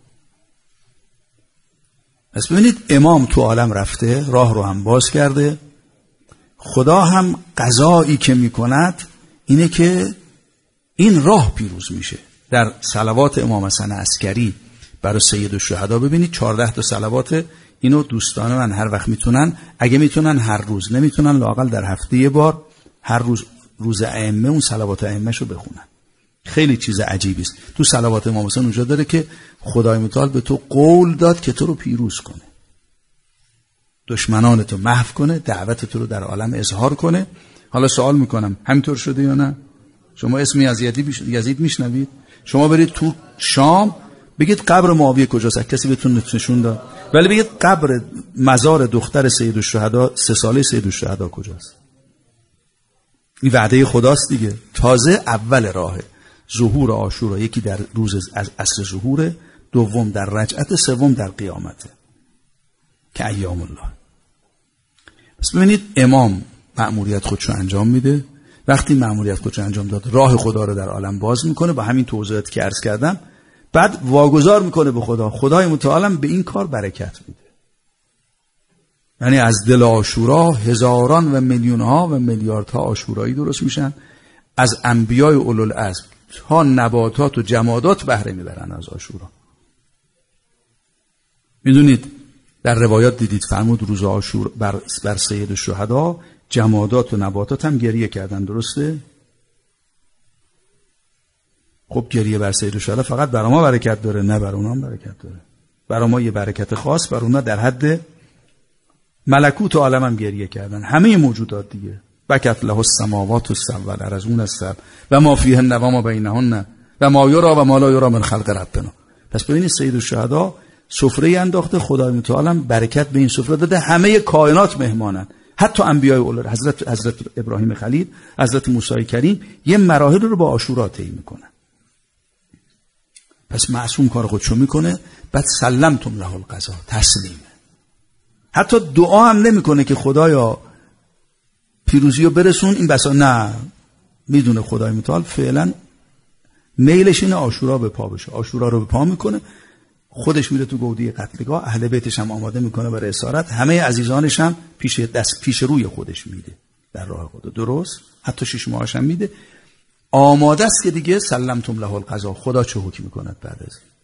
پس ببینید امام تو عالم رفته، راه رو هم باز کرده. خدا هم قضایی که میکند اینه که این راه پیروز میشه. در صلوات امام حسن عسکری برای سید الشهدا ببینید چهارده تا صلوات، اینو دوستان من هر وقت میتونن، اگه میتونن هر روز، نمیتونن لااقل در هفته یه بار، هر روز روز ائمه اون صلوات ائمه‌شو بخونن. خیلی چیز عجیبی است. تو صلوات امام حسین اونجا داره که خدای متعال به تو قول داد که تو رو پیروز کنه، دشمنانتو محو کنه، دعوت تو رو در عالم اظهار کنه. حالا سوال میکنم همینطور شده یا نه؟ شما اسم یزید میشنوید؟ شما برید تو شام بگید قبر معاویه کجاست، کسی بهتون نشون داد؟ ولی بگید قبر مزار دختر سید الشهدا سه ساله سید الشهدا کجاست؟ این وعده خداست دیگه. تازه اول راهه ظهور عاشورا، یکی در روز از عصر ظهوره، دوم در رجعت، سوم در قیامته که ایام الله. پس ببینید امام مأموریت خودشو انجام میده. وقتی مأموریت خودشو انجام داد، راه خدا رو در عالم باز میکنه با همین توضیحاتی که عرض کردم. بعد واگذار میکنه به خدا، خدای متعال به این کار برکت میده. یعنی از دل عاشورا هزاران و میلیون ها و میلیاردها عاشورایی درست میشن. از انبیای اولوالعزم تا نباتات و جمادات بهره میبرن از عاشورا. میدونید در روایات دیدید فرمود روز عاشورا بر, بر سید الشهدا جمادات و نباتات هم گریه کردن، درسته؟ خب گریه بر سید الشهدا فقط برای ما برکت داره؟ نه، برای اونا هم برکت داره. برای ما یه برکت خاص، برای اونا در حد ملکوت و عالم هم گریه کردن. همه موجودات دیگه بکت له السماوات السبع و الارضون السبع و ما فیهن و ما بینهن و ما یرا و ما لا یرا من خلق ربنا. پس ببینید سید الشهدا سفره انداخته، خدای متعال برکت به این سفره داده، همه کائنات مهمانن، حتی انبیای اول، حضرت حضرت ابراهیم خلیل، حضرت موسی کریم یه مراحل رو با عاشورا طی میکنن. پس معصوم کار خودشو میکنه. بعد سلمتم له القضا، تسلیمه. حتی دعا هم نمیکنه که خدایا پیروزی رو برسون این بسا، نه، میدونه خدای متعال فعلا میلش اینه عاشورا به پا بشه. عاشورا رو به پا میکنه، خودش میره تو گودی قتلگاه، اهل بیتش هم آماده میکنه برای اسارت، همه عزیزانش هم پیش دست پیش روی خودش میده در راه خدا. درست؟ حتی شش ماهش هم میده. آماده است که دیگه سلمتم له القضا، خدا چه حکم میکند بعد از این.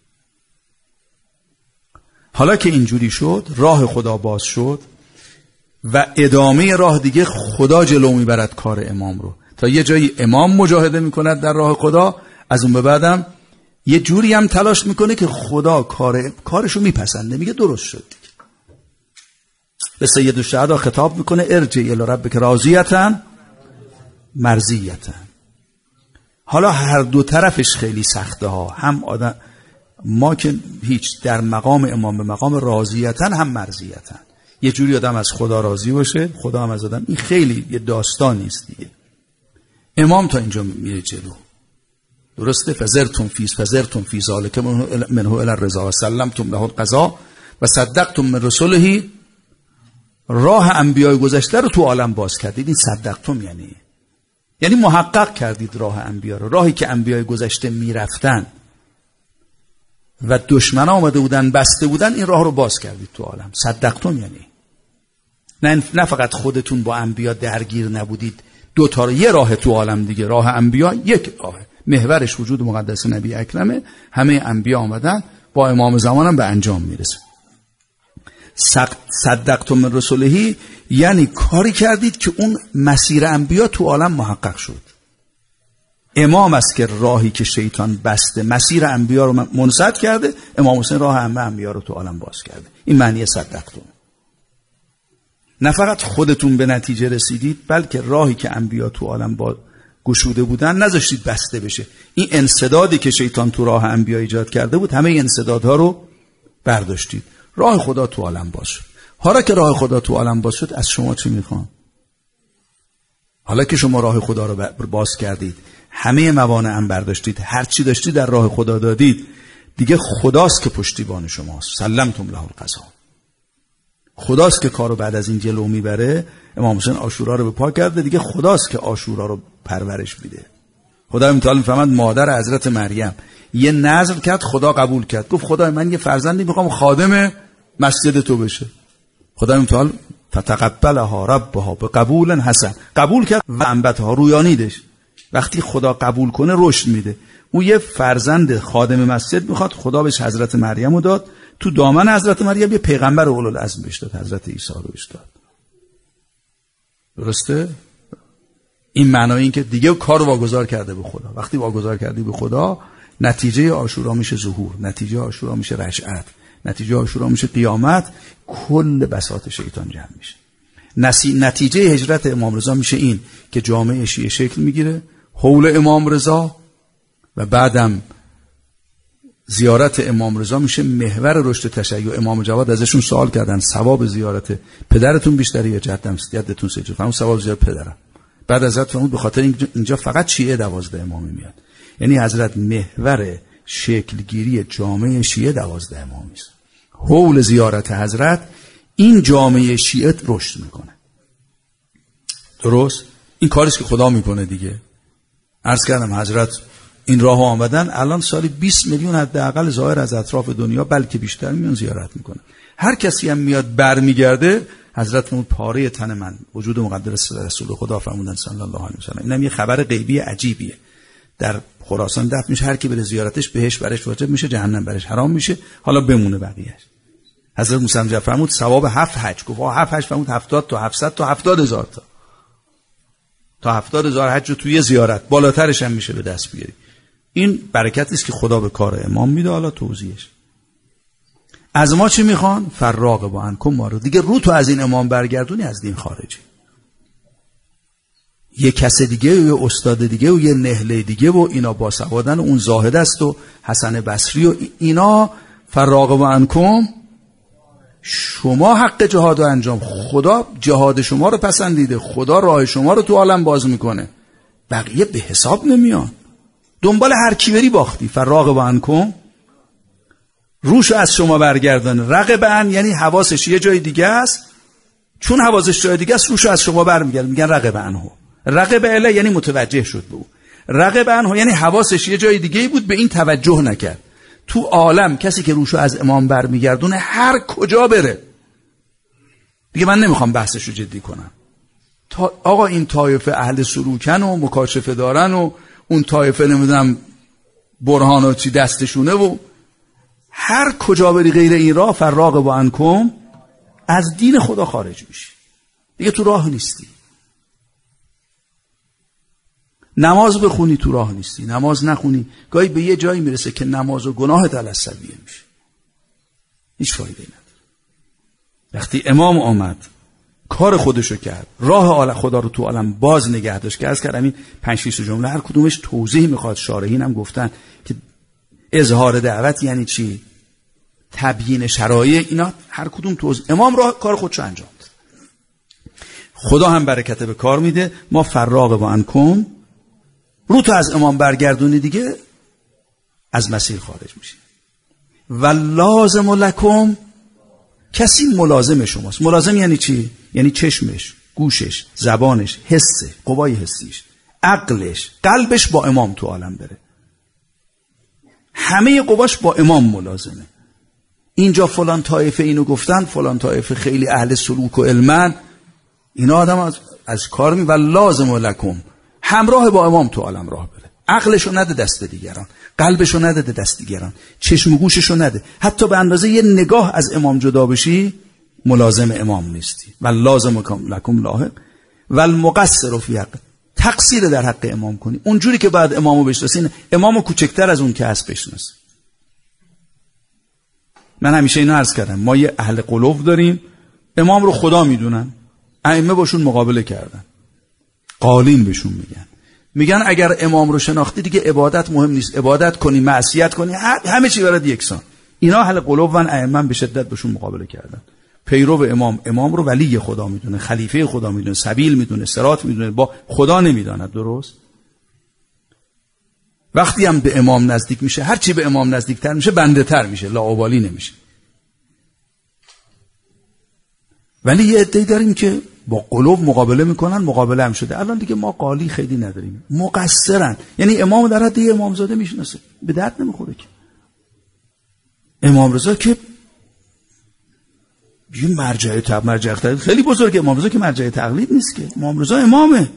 حالا که اینجوری شد، راه خدا باز شد و ادامه راه دیگه خدا جلو میبرد کار امام رو، تا یه جایی امام مجاهده میکند در راه خدا، از اون به بعدم یه جوری هم تلاش میکنه که خدا کار کارشو میپسنده، میگه درست شد دیگه. به سید الشهدا خطاب میکنه ارجع الی ربک راضیة مرضیة. حالا هر دو طرفش خیلی سخته ها، هم آدم ما که هیچ در مقام امام به مقام راضیة هم مرضیة، یه جوری آدم از خدا راضی باشه، خدا هم از آدم، این خیلی یه داستانی است دیگه. امام تا اینجا میره جلو، درسته؟ فزرتم فی فزرتم فی ذلک منه الی الرضا و سلمتم له القضا و صدقتم من رسله. راه انبیای گذشته رو تو عالم باز کردید. این صدقتم یعنی یعنی محقق کردید راه انبیا رو، راهی که انبیای گذشته میرفتن و دشمن آمده بودن بسته بودن، این راه رو باز کردید تو عالم. صدقتم یعنی نه نه فقط خودتون با انبیا درگیر نبودید، دو تا یه راه تو عالم دیگه، راه انبیا یک راه، محورش وجود مقدس نبی اکرمه، همه انبیا آمدن، با امام زمانم به انجام میرسه. صدقتم من رسوله یعنی کاری کردید که اون مسیر انبیا تو عالم محقق شد. امام است که راهی که شیطان بسته مسیر انبیا رو منسد کرده، امام حسین راه همه انبیا رو تو عالم باز کرده. این معنی صدقتم. نه فقط خودتون به نتیجه رسیدید، بلکه راهی که انبیا تو عالم با گشوده بودن نذاشتید بسته بشه. این انسدادی که شیطان تو راه انبیا ایجاد کرده بود، همه انسدادها رو برداشتید، راه خدا تو عالم باز شد. حالا که راه خدا تو عالم باز شد، از شما چی میخوان؟ حالا که شما راه خدا رو باز کردید، همه موانع هم برداشتید، هر چی داشتید در راه خدا دادید، دیگه خداست که پشتیبان شماست. سلمتم له القضا. خداست که کارو بعد از این جلو میبره. امام حسین عاشورا رو به پا کرده، دیگه خداست که عاشورا رو پرورش میده. خدا متعال میفهمد مادر حضرت مریم یه نذر کرد، خدا قبول کرد، گفت خدای من یه فرزندی میخوام خادم مسجد تو بشه. خدا متعال فتقبلها ربها بقبول حسن، قبول کرد و انبتها، رویانیدش. وقتی خدا قبول کنه رشد میده. اون یه فرزند خادم مسجد میخواد، خدا بهش حضرت مریم رو داد. تو دامن حضرت مریم یه پیغمبر اولوالعزم بهش داد، حضرت عیسی رو بهش داد. درسته؟ این معنای این که دیگه کار واگذار کرده به خدا. وقتی واگذار کردی به خدا، نتیجه عاشورا میشه ظهور، نتیجه عاشورا میشه رجعت، نتیجه عاشورا میشه قیامت. کل بساط شیطان جمع میشه. نتیجه هجرت امام رضا میشه این که جامعه شیعه شکل میگیره حول امام رضا، و بعدم زیارت امام رضا میشه محور رشد تشیع. امام جواد ازشون سوال کردن ثواب زیارت پدرتون بیشتره یا جدم جدتون سجده؟ فرمود ثواب زیارت پدرم. بعد حضرت فرمود به خاطر اینجا فقط شیعه دوازده امامی میاد. یعنی حضرت محور شکلگیری جامعه شیعه دوازده امامی است. حول زیارت حضرت این جامعه شیعه رشد میکنه. درست؟ این کاریست که خدا میکنه دیگه. عرض کردم حضرت این راه آمدن، الان سالی بیست میلیون حداقل زائر از اطراف دنیا بلکه بیشتر میان زیارت میکنه. هر کسی هم میاد برمیگرده، حضرت فرمود پاره تن من وجود مقدس رسول خدا فرمودن صلی الله علیه و سلم. اینم یه خبر غیبی عجیبیه. در خراسان دفن میشه، هر کی بره زیارتش بهش برش واجب میشه، جهنم برش حرام میشه. حالا بمونه بقیه‌اش. حضرت موسی جعفر فرمود ثواب هفت حج. گفت هفت حج فرمود هفتاد تا هفتصد تا هفتاد هزار تا تا هفتاد هزار حج رو توی زیارت، بالاترش هم میشه به دست بیاری. این برکتی است که خدا به کار امام میده. حالا توضیحش از ما چی میخوان؟ فراغ با انکم ما رو دیگه رو تو از این امام برگردونی، از دین خارجی. یه کس دیگه و یه استاد دیگه و یه نهله دیگه و اینا باسوادن و اون زاهد است و حسن بصری و اینا. فراغ با انکم، شما حق جهاد رو انجام، خدا جهاد شما رو پسندیده، خدا راه شما رو تو عالم باز میکنه، بقیه به حساب نمیان. دنبال هر کی بری باختی. فراغ با انکم، روشو از شما برگردن. رقبن یعنی حواسش یه جای دیگه است، چون حواسش جای دیگه است روشو از شما برمیگرد، میگن رقبن هو. رقب اله یعنی متوجه شد به او. رقب عنه یعنی حواسش یه جای دیگه بود، به این توجه نکرد. تو عالم کسی که روشو از امام برمیگردونه هر کجا بره، دیگه من نمیخوام بحثشو جدی کنم، تا آقا این طایفه اهل سلوکن و مکاشفه دارن و اون طایفه نمیدونم برهان و چی دستشونه و هر کجا بری غیر این راه فراغ با انکم از دین خدا خارج میشی، دیگه تو راه نیستی. نماز بخونی تو راه نیستی، نماز نخونی گاهی به یه جایی میرسه که نماز و گناهت علی‌السویه میشه، هیچ فایده نداره. وقتی امام آمد کار خودشو کرد، راه خدا رو تو عالم باز نگه داشت که از کردم این پنج شیش جمله هر کدومش توضیح میخواد، شارحین هم گفتن که اظهار دعوت یعنی چی، تبیین شرایع، اینا هر کدوم توضیح. امام راه کار خودشو انجام داد، خدا هم برکت به کار میده. ما فراغ با انکم رو تو از امام برگردونی دیگه از مسیر خارج میشه. و لازم لکم کسی ملازم شماست. ملازم یعنی چی؟ یعنی چشمش، گوشش، زبانش، حسه، قوای حسیش، عقلش، قلبش با امام تو عالم بره، همه قواش با امام ملازمه. اینجا فلان طایفه اینو گفتن، فلان طایفه خیلی اهل سلوک و علمن، اینا آدم از, از کار می و لازم لکم همراه با امام تو عالم راه بره. عقلشو نده دست دیگران، قلبشو نده دست دیگران، چشم و گوششو نده، حتی به اندازه یه نگاه از امام جدا بشی ملازم امام نیستی. و لازم لکم لاحق و المقصر فی حق، تقصیر در حق امام کنی اونجوری که بعد امامو بشناسین، امامو کوچکتر از اون که هست بشناسی. من همیشه اینو عرض کردم، ما یه اهل قلوب داریم امام رو خدا میدونن، ائمه باشون مقابله کردن، قالین بهشون میگن، میگن اگر امام رو شناختی دیگه عبادت مهم نیست، عبادت کنی معصیت کنی همه چی برات یکسان. اینا اهل قلوب و ائمه به شدت بهشون مقابله کردن. پیرو امام، امام رو ولی خدا میدونه، خلیفه خدا میدونه، سبیل میدونه، صراط میدونه، با خدا نمیداند. درست؟ وقتی هم به امام نزدیک میشه، هر چی به امام نزدیکتر میشه بنده تر میشه، لاابالی نمیشه. ولی یه عده‌ای داریم که با قلوب مقابله میکنن، مقابله هم شده. الان دیگه ما قالی خیلی نداریم، مقصرن، یعنی امام در حد یه امامزاده میشناسه، به درد نمیخوره که امام رضا که یه مرجع تق مرجع تقلید خیلی بزرگه، امام رضا که مرجع تقلید نیست که، امام رضا امامه.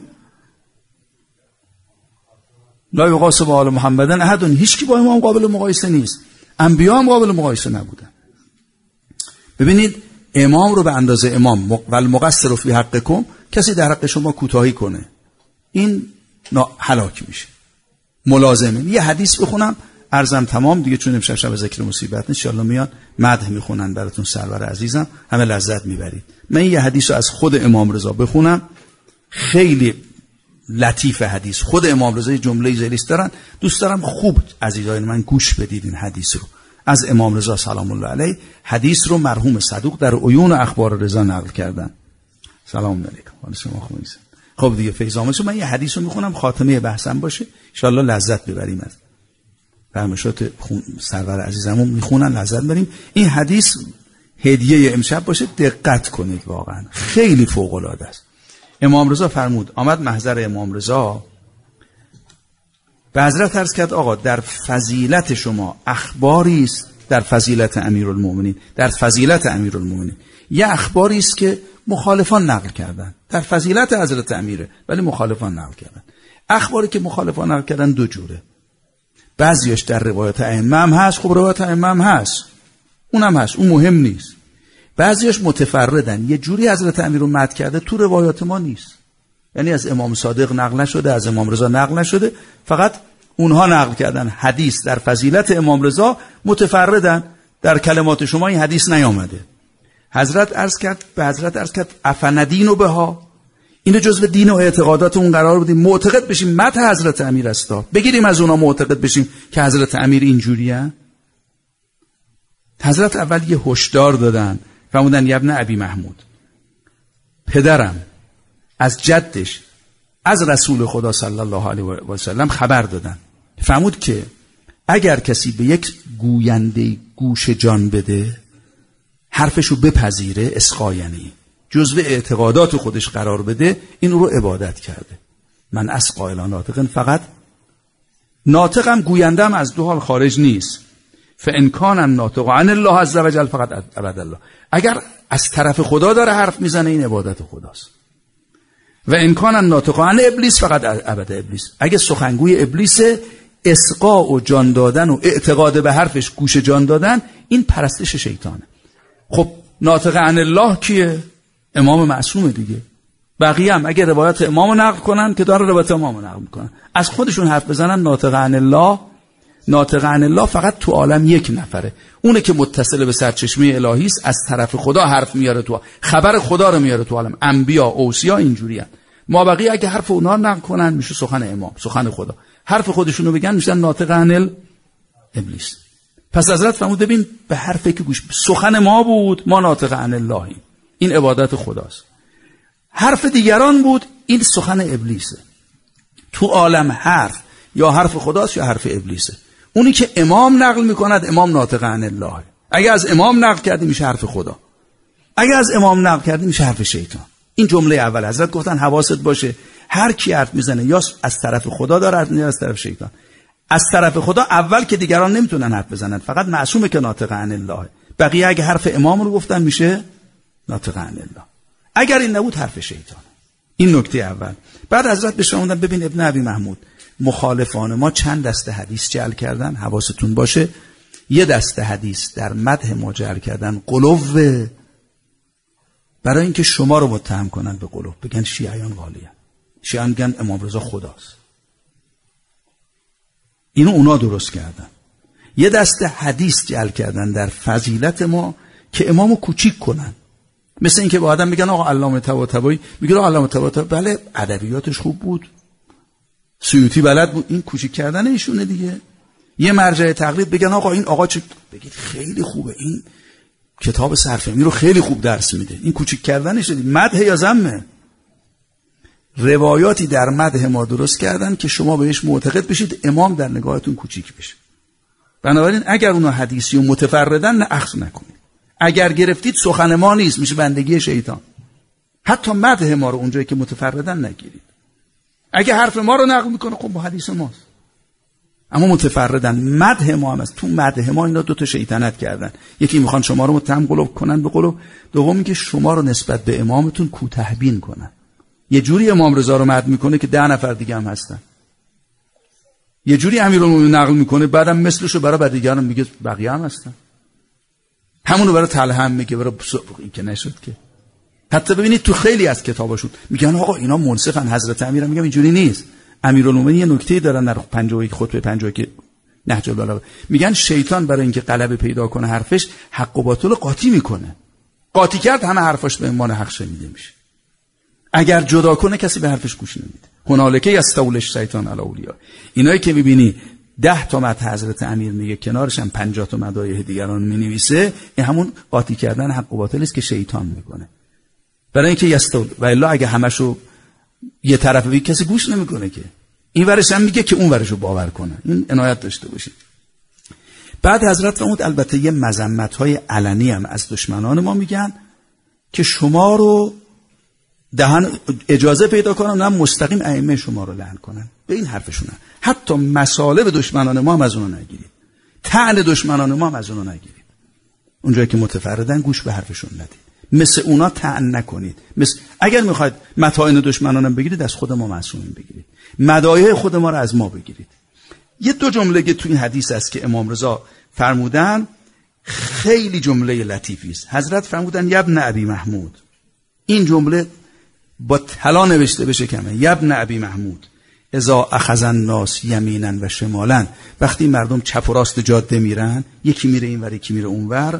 لا یقاس با آل محمدن احد، هیچ کی با امام قابل مقایسه نیست، انبیا هم قابل مقایسه نبودن. ببینید امام رو به اندازه امام و المقصر فی حقکم، کسی در حق شما کوتاهی کنه این هلاک میشه، ملازمه. یه حدیث بخونم عرضم تمام دیگه، چون امشب شب ذکر مصیبت ان شاء الله میان مدح میخونن براتون سرور عزیزم، همه لذت میبرید. من یه حدیث رو از خود امام رضا بخونم، خیلی لطیف حدیث. خود امام رضا جمله زلیست دارن، دوست دارم خوب عزیزان من گوش بدید این حدیث رو. از امام رضا سلام الله علیه حدیث رو مرحوم صدوق در عیون اخبار رضا نقل کردن. سلام علیکم. حال شما خوبه؟ خب دیگه فیض‌آمد من یه حدیث رو میخونم خاتمه بحثم باشه، ان شاء الله لذت ببریم از فرمایشات سرور عزیزمون، میخونن لذت ببریم. این حدیث هدیه امشب باشه، دقت کنید، واقعا خیلی فوق العاده است. امام رضا فرمود، آمد محضر امام رضا به حضرت عرض کرد آقا در فضیلت شما اخباری است، در فضیلت امیرالمومنین، در فضیلت امیرالمومنین یه اخباری است که مخالفان نقل کردن، در فضیلت حضرت امیره ولی مخالفان نقل کردن. اخباری که مخالفان نقل کردن دو جوره، بعضیش در روایت ائمه هم هست، خب روایت ائمه هم هست، اونم هست، اون مهم نیست. بعضیش متفردن، یه جوری حضرت امیر رو مد کرده تو روایات ما نیست، یعنی از امام صادق نقل نشده، از امام رضا نقل نشده، فقط اونها نقل کردن. حدیث در فضیلت امام رضا متفردن، در کلمات شما این حدیث نیامده. حضرت عرض کرد به حضرت عرض کرد افندینو بها، اینو جزو دین و اعتقادات اون قرار بدیم، معتقد بشیم مدح حضرت امیر استا، بگیریم از اونا معتقد بشیم که حضرت امیر اینجوریه. حضرت اول یه هشدار دادن، فرمودن ابن ابی محمود، پدرم از جدش از رسول خدا صلی الله علیه و سلم خبر دادن، فرمود که اگر کسی به یک گوینده گوش جان بده، حرفشو بپذیره، اسقاینی جزو اعتقادات خودش قرار بده، این رو عبادت کرده. من اسقا الی ناطق فقط ناطق هم گوینده هم از دو حال خارج نیست. فان کان الناطق عن الله عز وجل فقط عبد الله. اگر از طرف خدا داره حرف میزنه این عبادت خداست. و ان کان الناطق عن ابلیس فقط عبد ابلیس. اگه سخنگوی ابلیس، اسقاء و جان دادن و اعتقاد به حرفش گوش جان دادن، این پرستش شیطانه. خب ناطق عن الله کیه؟ امام معصومه دیگه. بقیه هم اگه روایت امامو نقل کنن که داره روایت امامو نقل میکنن، از خودشون حرف بزنن ناطق عن الله، ناطق عن الله فقط تو عالم یک نفره، اونه که متصل به سرچشمه الهی است، از طرف خدا حرف میاره، تو خبر خدا رو میاره تو عالم. انبیا، اوصیا اینجوریان. ما بقیه اگه حرف اونا نقل کنن میشه سخن امام، سخن خدا. حرف خودشونو بگن میشن ناطق عن ابلیس. پس حضرت فرمود ببین به حرفی که گوش، سخن ما بود ما ناطق عن اللهیم، این عبادت خداست. حرف دیگران بود، این سخن ابلیسه. تو عالم حرف یا حرف خداست یا حرف ابلیسه. اونی که امام نقل میکند امام ناطق عن الله. اگه از امام نقل کردی میشه حرف خدا، اگه از امام نقل کردی میشه حرف شیطان. این جمله اول. حضرت گفتن حواست باشه هر کی حرف میزنه یا از طرف خدا داره حرف میزنه یا از طرف شیطان. از طرف خدا اول که دیگران نمیتونن حرف بزنن، فقط معصومه که ناطق عن الله. بقیه اگه حرف امام رو گفتن میشه ناطق عن الله. اگر این نبود حرف شیطان. این نکته اول. بعد حضرت بهش فرمودن ببین ابن ابی محمود، مخالفان ما چند دسته حدیث جعل کردن، حواستون باشه. یه دسته حدیث در مدح ما جعل کردن قلوه، برای اینکه شما رو متهم کنن به قلوب، بگن شیعیان غالیه، شیعیان میگن امام رضا خداست. اینو اونا درست کردن. یه دسته حدیث جعل کردن در فضیلت ما که امامو کوچیک کنن، مثل اینکه با آدم میگن آقا علامه طباطبایی، میگه آقا علامه طباطبایی بله ادبیاتش خوب بود، سیوطی بلد بود، این کوچیک کردن ایشونه دیگه. یه مرجع تقلید بگن آقا این آقا چه، بگید خیلی خوبه، این کتاب صرفه‌می رو خیلی خوب درس میده، این کوچیک کردنش دیگه. مدح یا ذم؟ روایاتی در مدح ما درست کردن که شما بهش معتقد بشید امام در نگاهتون کوچیک بشه. بنابراین اگر اونا حدیثی و متفردن نه اخذ نکنید. اگر گرفتید سخن ما نیست، میشه بندگی شیطان. حتی مدح ما رو اونجایی که متفردن نگیرید. اگه حرف ما رو نقل میکنه خب با حدیث ماست، اما متفردن. مدح ما هم است. تو مدح ما اینا دو تا شیطنت کردن. یکی میخوان شما رو متهم قلوب کنن به قلوب، دومی که شما رو نسبت به امامتون کوتاه‌بین کنن. یه جوری امام رضا رو مدح میکنه که ده نفر دیگه هم هستن، یه جوری امیرالمومنین نقل میکنه بعدم مثلشو برای دیگران میگه بقیه هم هستن، همونو برای طلحه میگه، برای این که نشد که. حتی ببینید تو خیلی از کتاباشون میگن آقا اینا منصفن، حضرت امیر میگم اینجوری نیست. امیرالمومنین یه نکته دارن در پنجاه و یک خطبه پنجاه که نهج البلاغه، میگن شیطان برای اینکه غلبه پیدا کنه حرفش حق و باطل قاطی میکنه، قاطی کرد همه حرفاش به عنوان حق شنیده میشه. اگر جدا کنه کسی به حرفش گوش نمیده. هنالک یستولی الشیطان علی اولیا. اینایی که میبینی ده تا مدح حضرت امیر میگه کنارش هم پنجاه تا مدایح دیگران مینویسه، این همون قاطی کردن حق و باطل است که شیطان میکنه. برای اینکه یستول و الا اگه همشو یه طرفه بگی کسی گوش نمیکنه که. این ورش هم میگه که اون ورشو باور کنه. این عنایت داشته باشید. بعد حضرت فرمود البته یه مذمت‌های علنی هم از دشمنان ما میگن که شما رو دهن اجازه پیدا کنن نه مستقیم ائمه شما رو لعن کنن. به این حرفشونه. حتی مسائل دشمنان ما هم از اونها نگیرید. طعن دشمنان ما هم از اونها نگیرید. اونجایی که متفردن گوش به حرفشون ندید. مثل اونا طعن نکنید. مثل اگر میخواید متاعن دشمنانم بگیرید از خود ما معصومین بگیرید. مدایح خود ما رو از ما بگیرید. یه دو جمله که تو این حدیث است که امام رضا فرمودن خیلی جمله لطیفی است. حضرت فرمودن یبن ابی محمود. این جمله با طلا نوشته بشه کمه. یبن ابی محمود اذا اخذ الناس یمینا و شمالا، وقتی مردم چپ و راست جاده میرن، یکی میره اینور یکی میره اونور،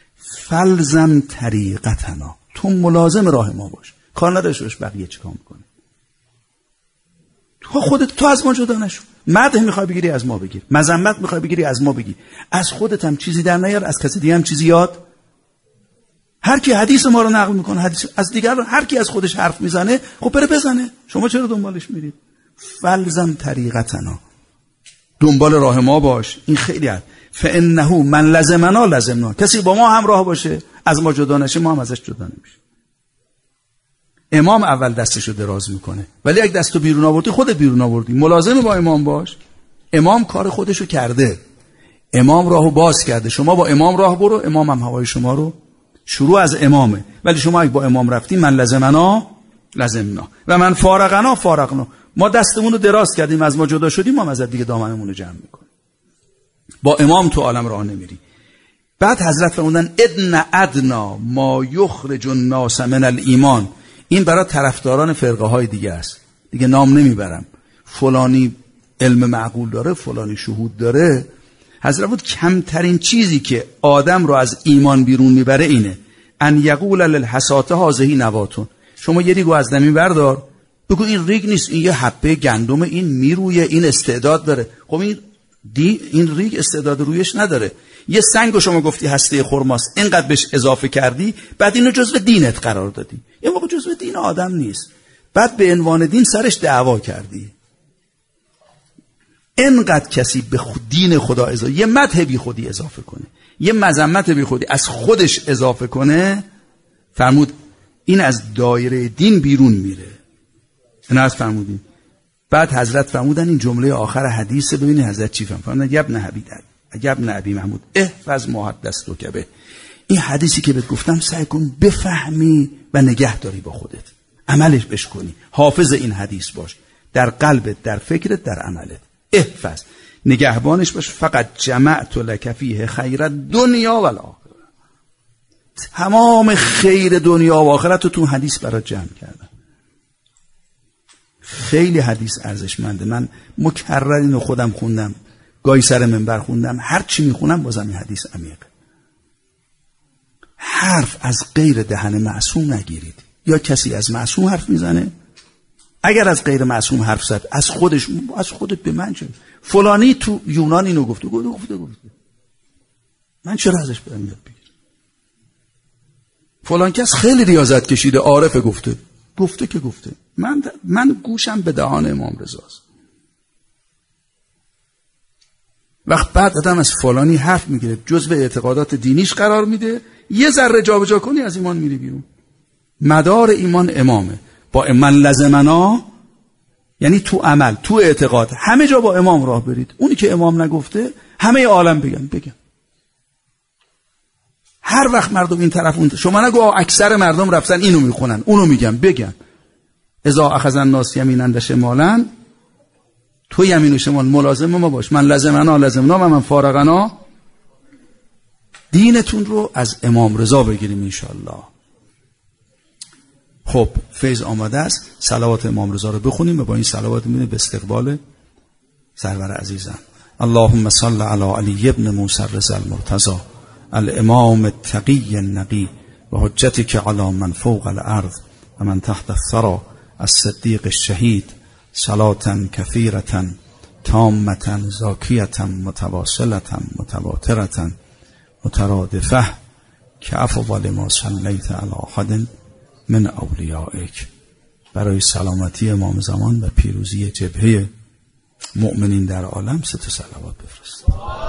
فلزم طریقتنا، تو ملازم راه ما باش، کار نداشته باش بقیه چیکار میکنه. تو خودت تو از ما جدا نشو. مدح میخوای بگیری از ما بگیر، مذمت میخوای بگیری از ما بگیر، از خودت هم چیزی در نیار، از کسی دیگه هم چیزی یاد. هر کی حدیث ما رو نقل میکنه، حدیث از دیگر رو، هر کی از خودش حرف میزنه خب بره بزنه، شما چرا دنبالش میرید؟ فلزم طریقتنا، دنبال راه ما باش. این خیلی هست. فانه من لزمنا لزمنا، کسی با ما همراه باشه از ما جدا نشه ما هم ازش جدا نمیشه. امام اول دستشو دراز میکنه، ولی اگه دستو بیرون آوردی خودت بیرون آوردی. ملازم با امام باش. امام کار خودشو کرده، امام راهو باز کرده، شما با امام راه برو، امام هم هوای شما رو، شروع از امامه. ولی شما اگه با امام رفتی من لزمنا لزمنا و من فارقنا فارقنا، ما دستمون رو دراز کردیم از ما جدا شدیم، ما ازت دیگه دامنمون رو جمع میکنیم. با امام تو عالم راه نمیری. بعد حضرت فرمودن ادن ادنا ما یخرج الناس من الایمان. این برای طرفداران فرقه های دیگه است، دیگه نام نمیبرم، فلانی علم معقول داره، فلانی شهود داره. حضرت بود کمترین چیزی که آدم رو از ایمان بیرون میبره اینه ان یقول للحساته هذه نواتون. شما یه ریگو از زمین بردار بگو این ریگ نیست، این یه حبه گندم، این میرویه، این استعداد داره. خب این دی این ریگ استعداد رویش نداره. یه سنگو شما گفتی هسته خرماست، اینقدر بهش اضافه کردی، بعد اینو جزو دینت قرار دادی، یه موقع جزو دین آدم نیست، بعد به عنوان دین سرش دعوا کردی. اینقدر کسی به دین خدا اضافه، یه مدح بی خودی اضافه کنه، یه مذمت بی خودی از خودش اضافه کنه، فرمود این از دایره دین بیرون میره. اینا از فرمودین. بعد حضرت فرمودن این جمله آخر حدیث، ببینید حضرت چی فرمودن. ابن ابی ابن ابی محمود احفظ محدث به. این حدیثی که بهت گفتم سعی کن بفهمی و نگه داری با خودت، عملش بش کنی، حافظ این حدیث باش، در قلبت، در فکرت، در عملت. احفظ، نگهبانش باش. فقط جمعت لک فیه خیر دنیا و الاخره. تمام خیر دنیا و آخرت رو تو حدیث برات جمع کردم. خیلی حدیث ارزشمنده. من مکرر اینو خودم خوندم، گاهی سر منبر خوندم، هر چی میخونم بازم این حدیث عمیق. حرف از غیر دهن معصوم نگیرید. یا کسی از معصوم حرف میزنه، اگر از غیر معصوم حرف زد از خودش، از خودت به من چه؟ فلانی تو یونان اینو گفته گفته گفته گفته من چرا ازش برم یاد بگیرم؟ فلان کس خیلی ریاضت کشیده، عارف گفته گفته که گفته من من گوشم به دهان امام رضاست. وقت بعد آدم از فلانی حرف میگیره، جزء اعتقادات دینیش قرار میده، یه ذره جابجا کنی از ایمان میری بیرون. مدار ایمان امامه. با من لزمنا یعنی تو عمل، تو اعتقاد، همه جا با امام راه برید. اونی که امام نگفته همه عالم بگن بگن. هر وقت مردم این طرف اون، شما نگو اکثر مردم رفتن اینو میخونن اونو میگن، بگن اذا اخذ الناس یمینن شمالا، تو یمین و شمال ملازم ما باش. من لزمنا لزمنا و من فارقنا. دینتون رو از امام رضا بگیریم انشالله. خب فیض آماده است، صلوات امام رضا رو بخونیم و با این صلوات می‌بینیم به استقبال سرور عزیزم. اللهم صل علی علی ابن موسی رضا المرتضی الامام التقی النقی و حجتک علی من فوق الارض و من تحت الثرى الصدیق الشهید صلاة کثیرة تامة زاکیة متواصلة متواترة مترادفة کافضل ما صلیت علی احد من اولیائک. برای سلامتی امام زمان و پیروزی جبهه مؤمنین در عالم سه تا صلوات بفرست.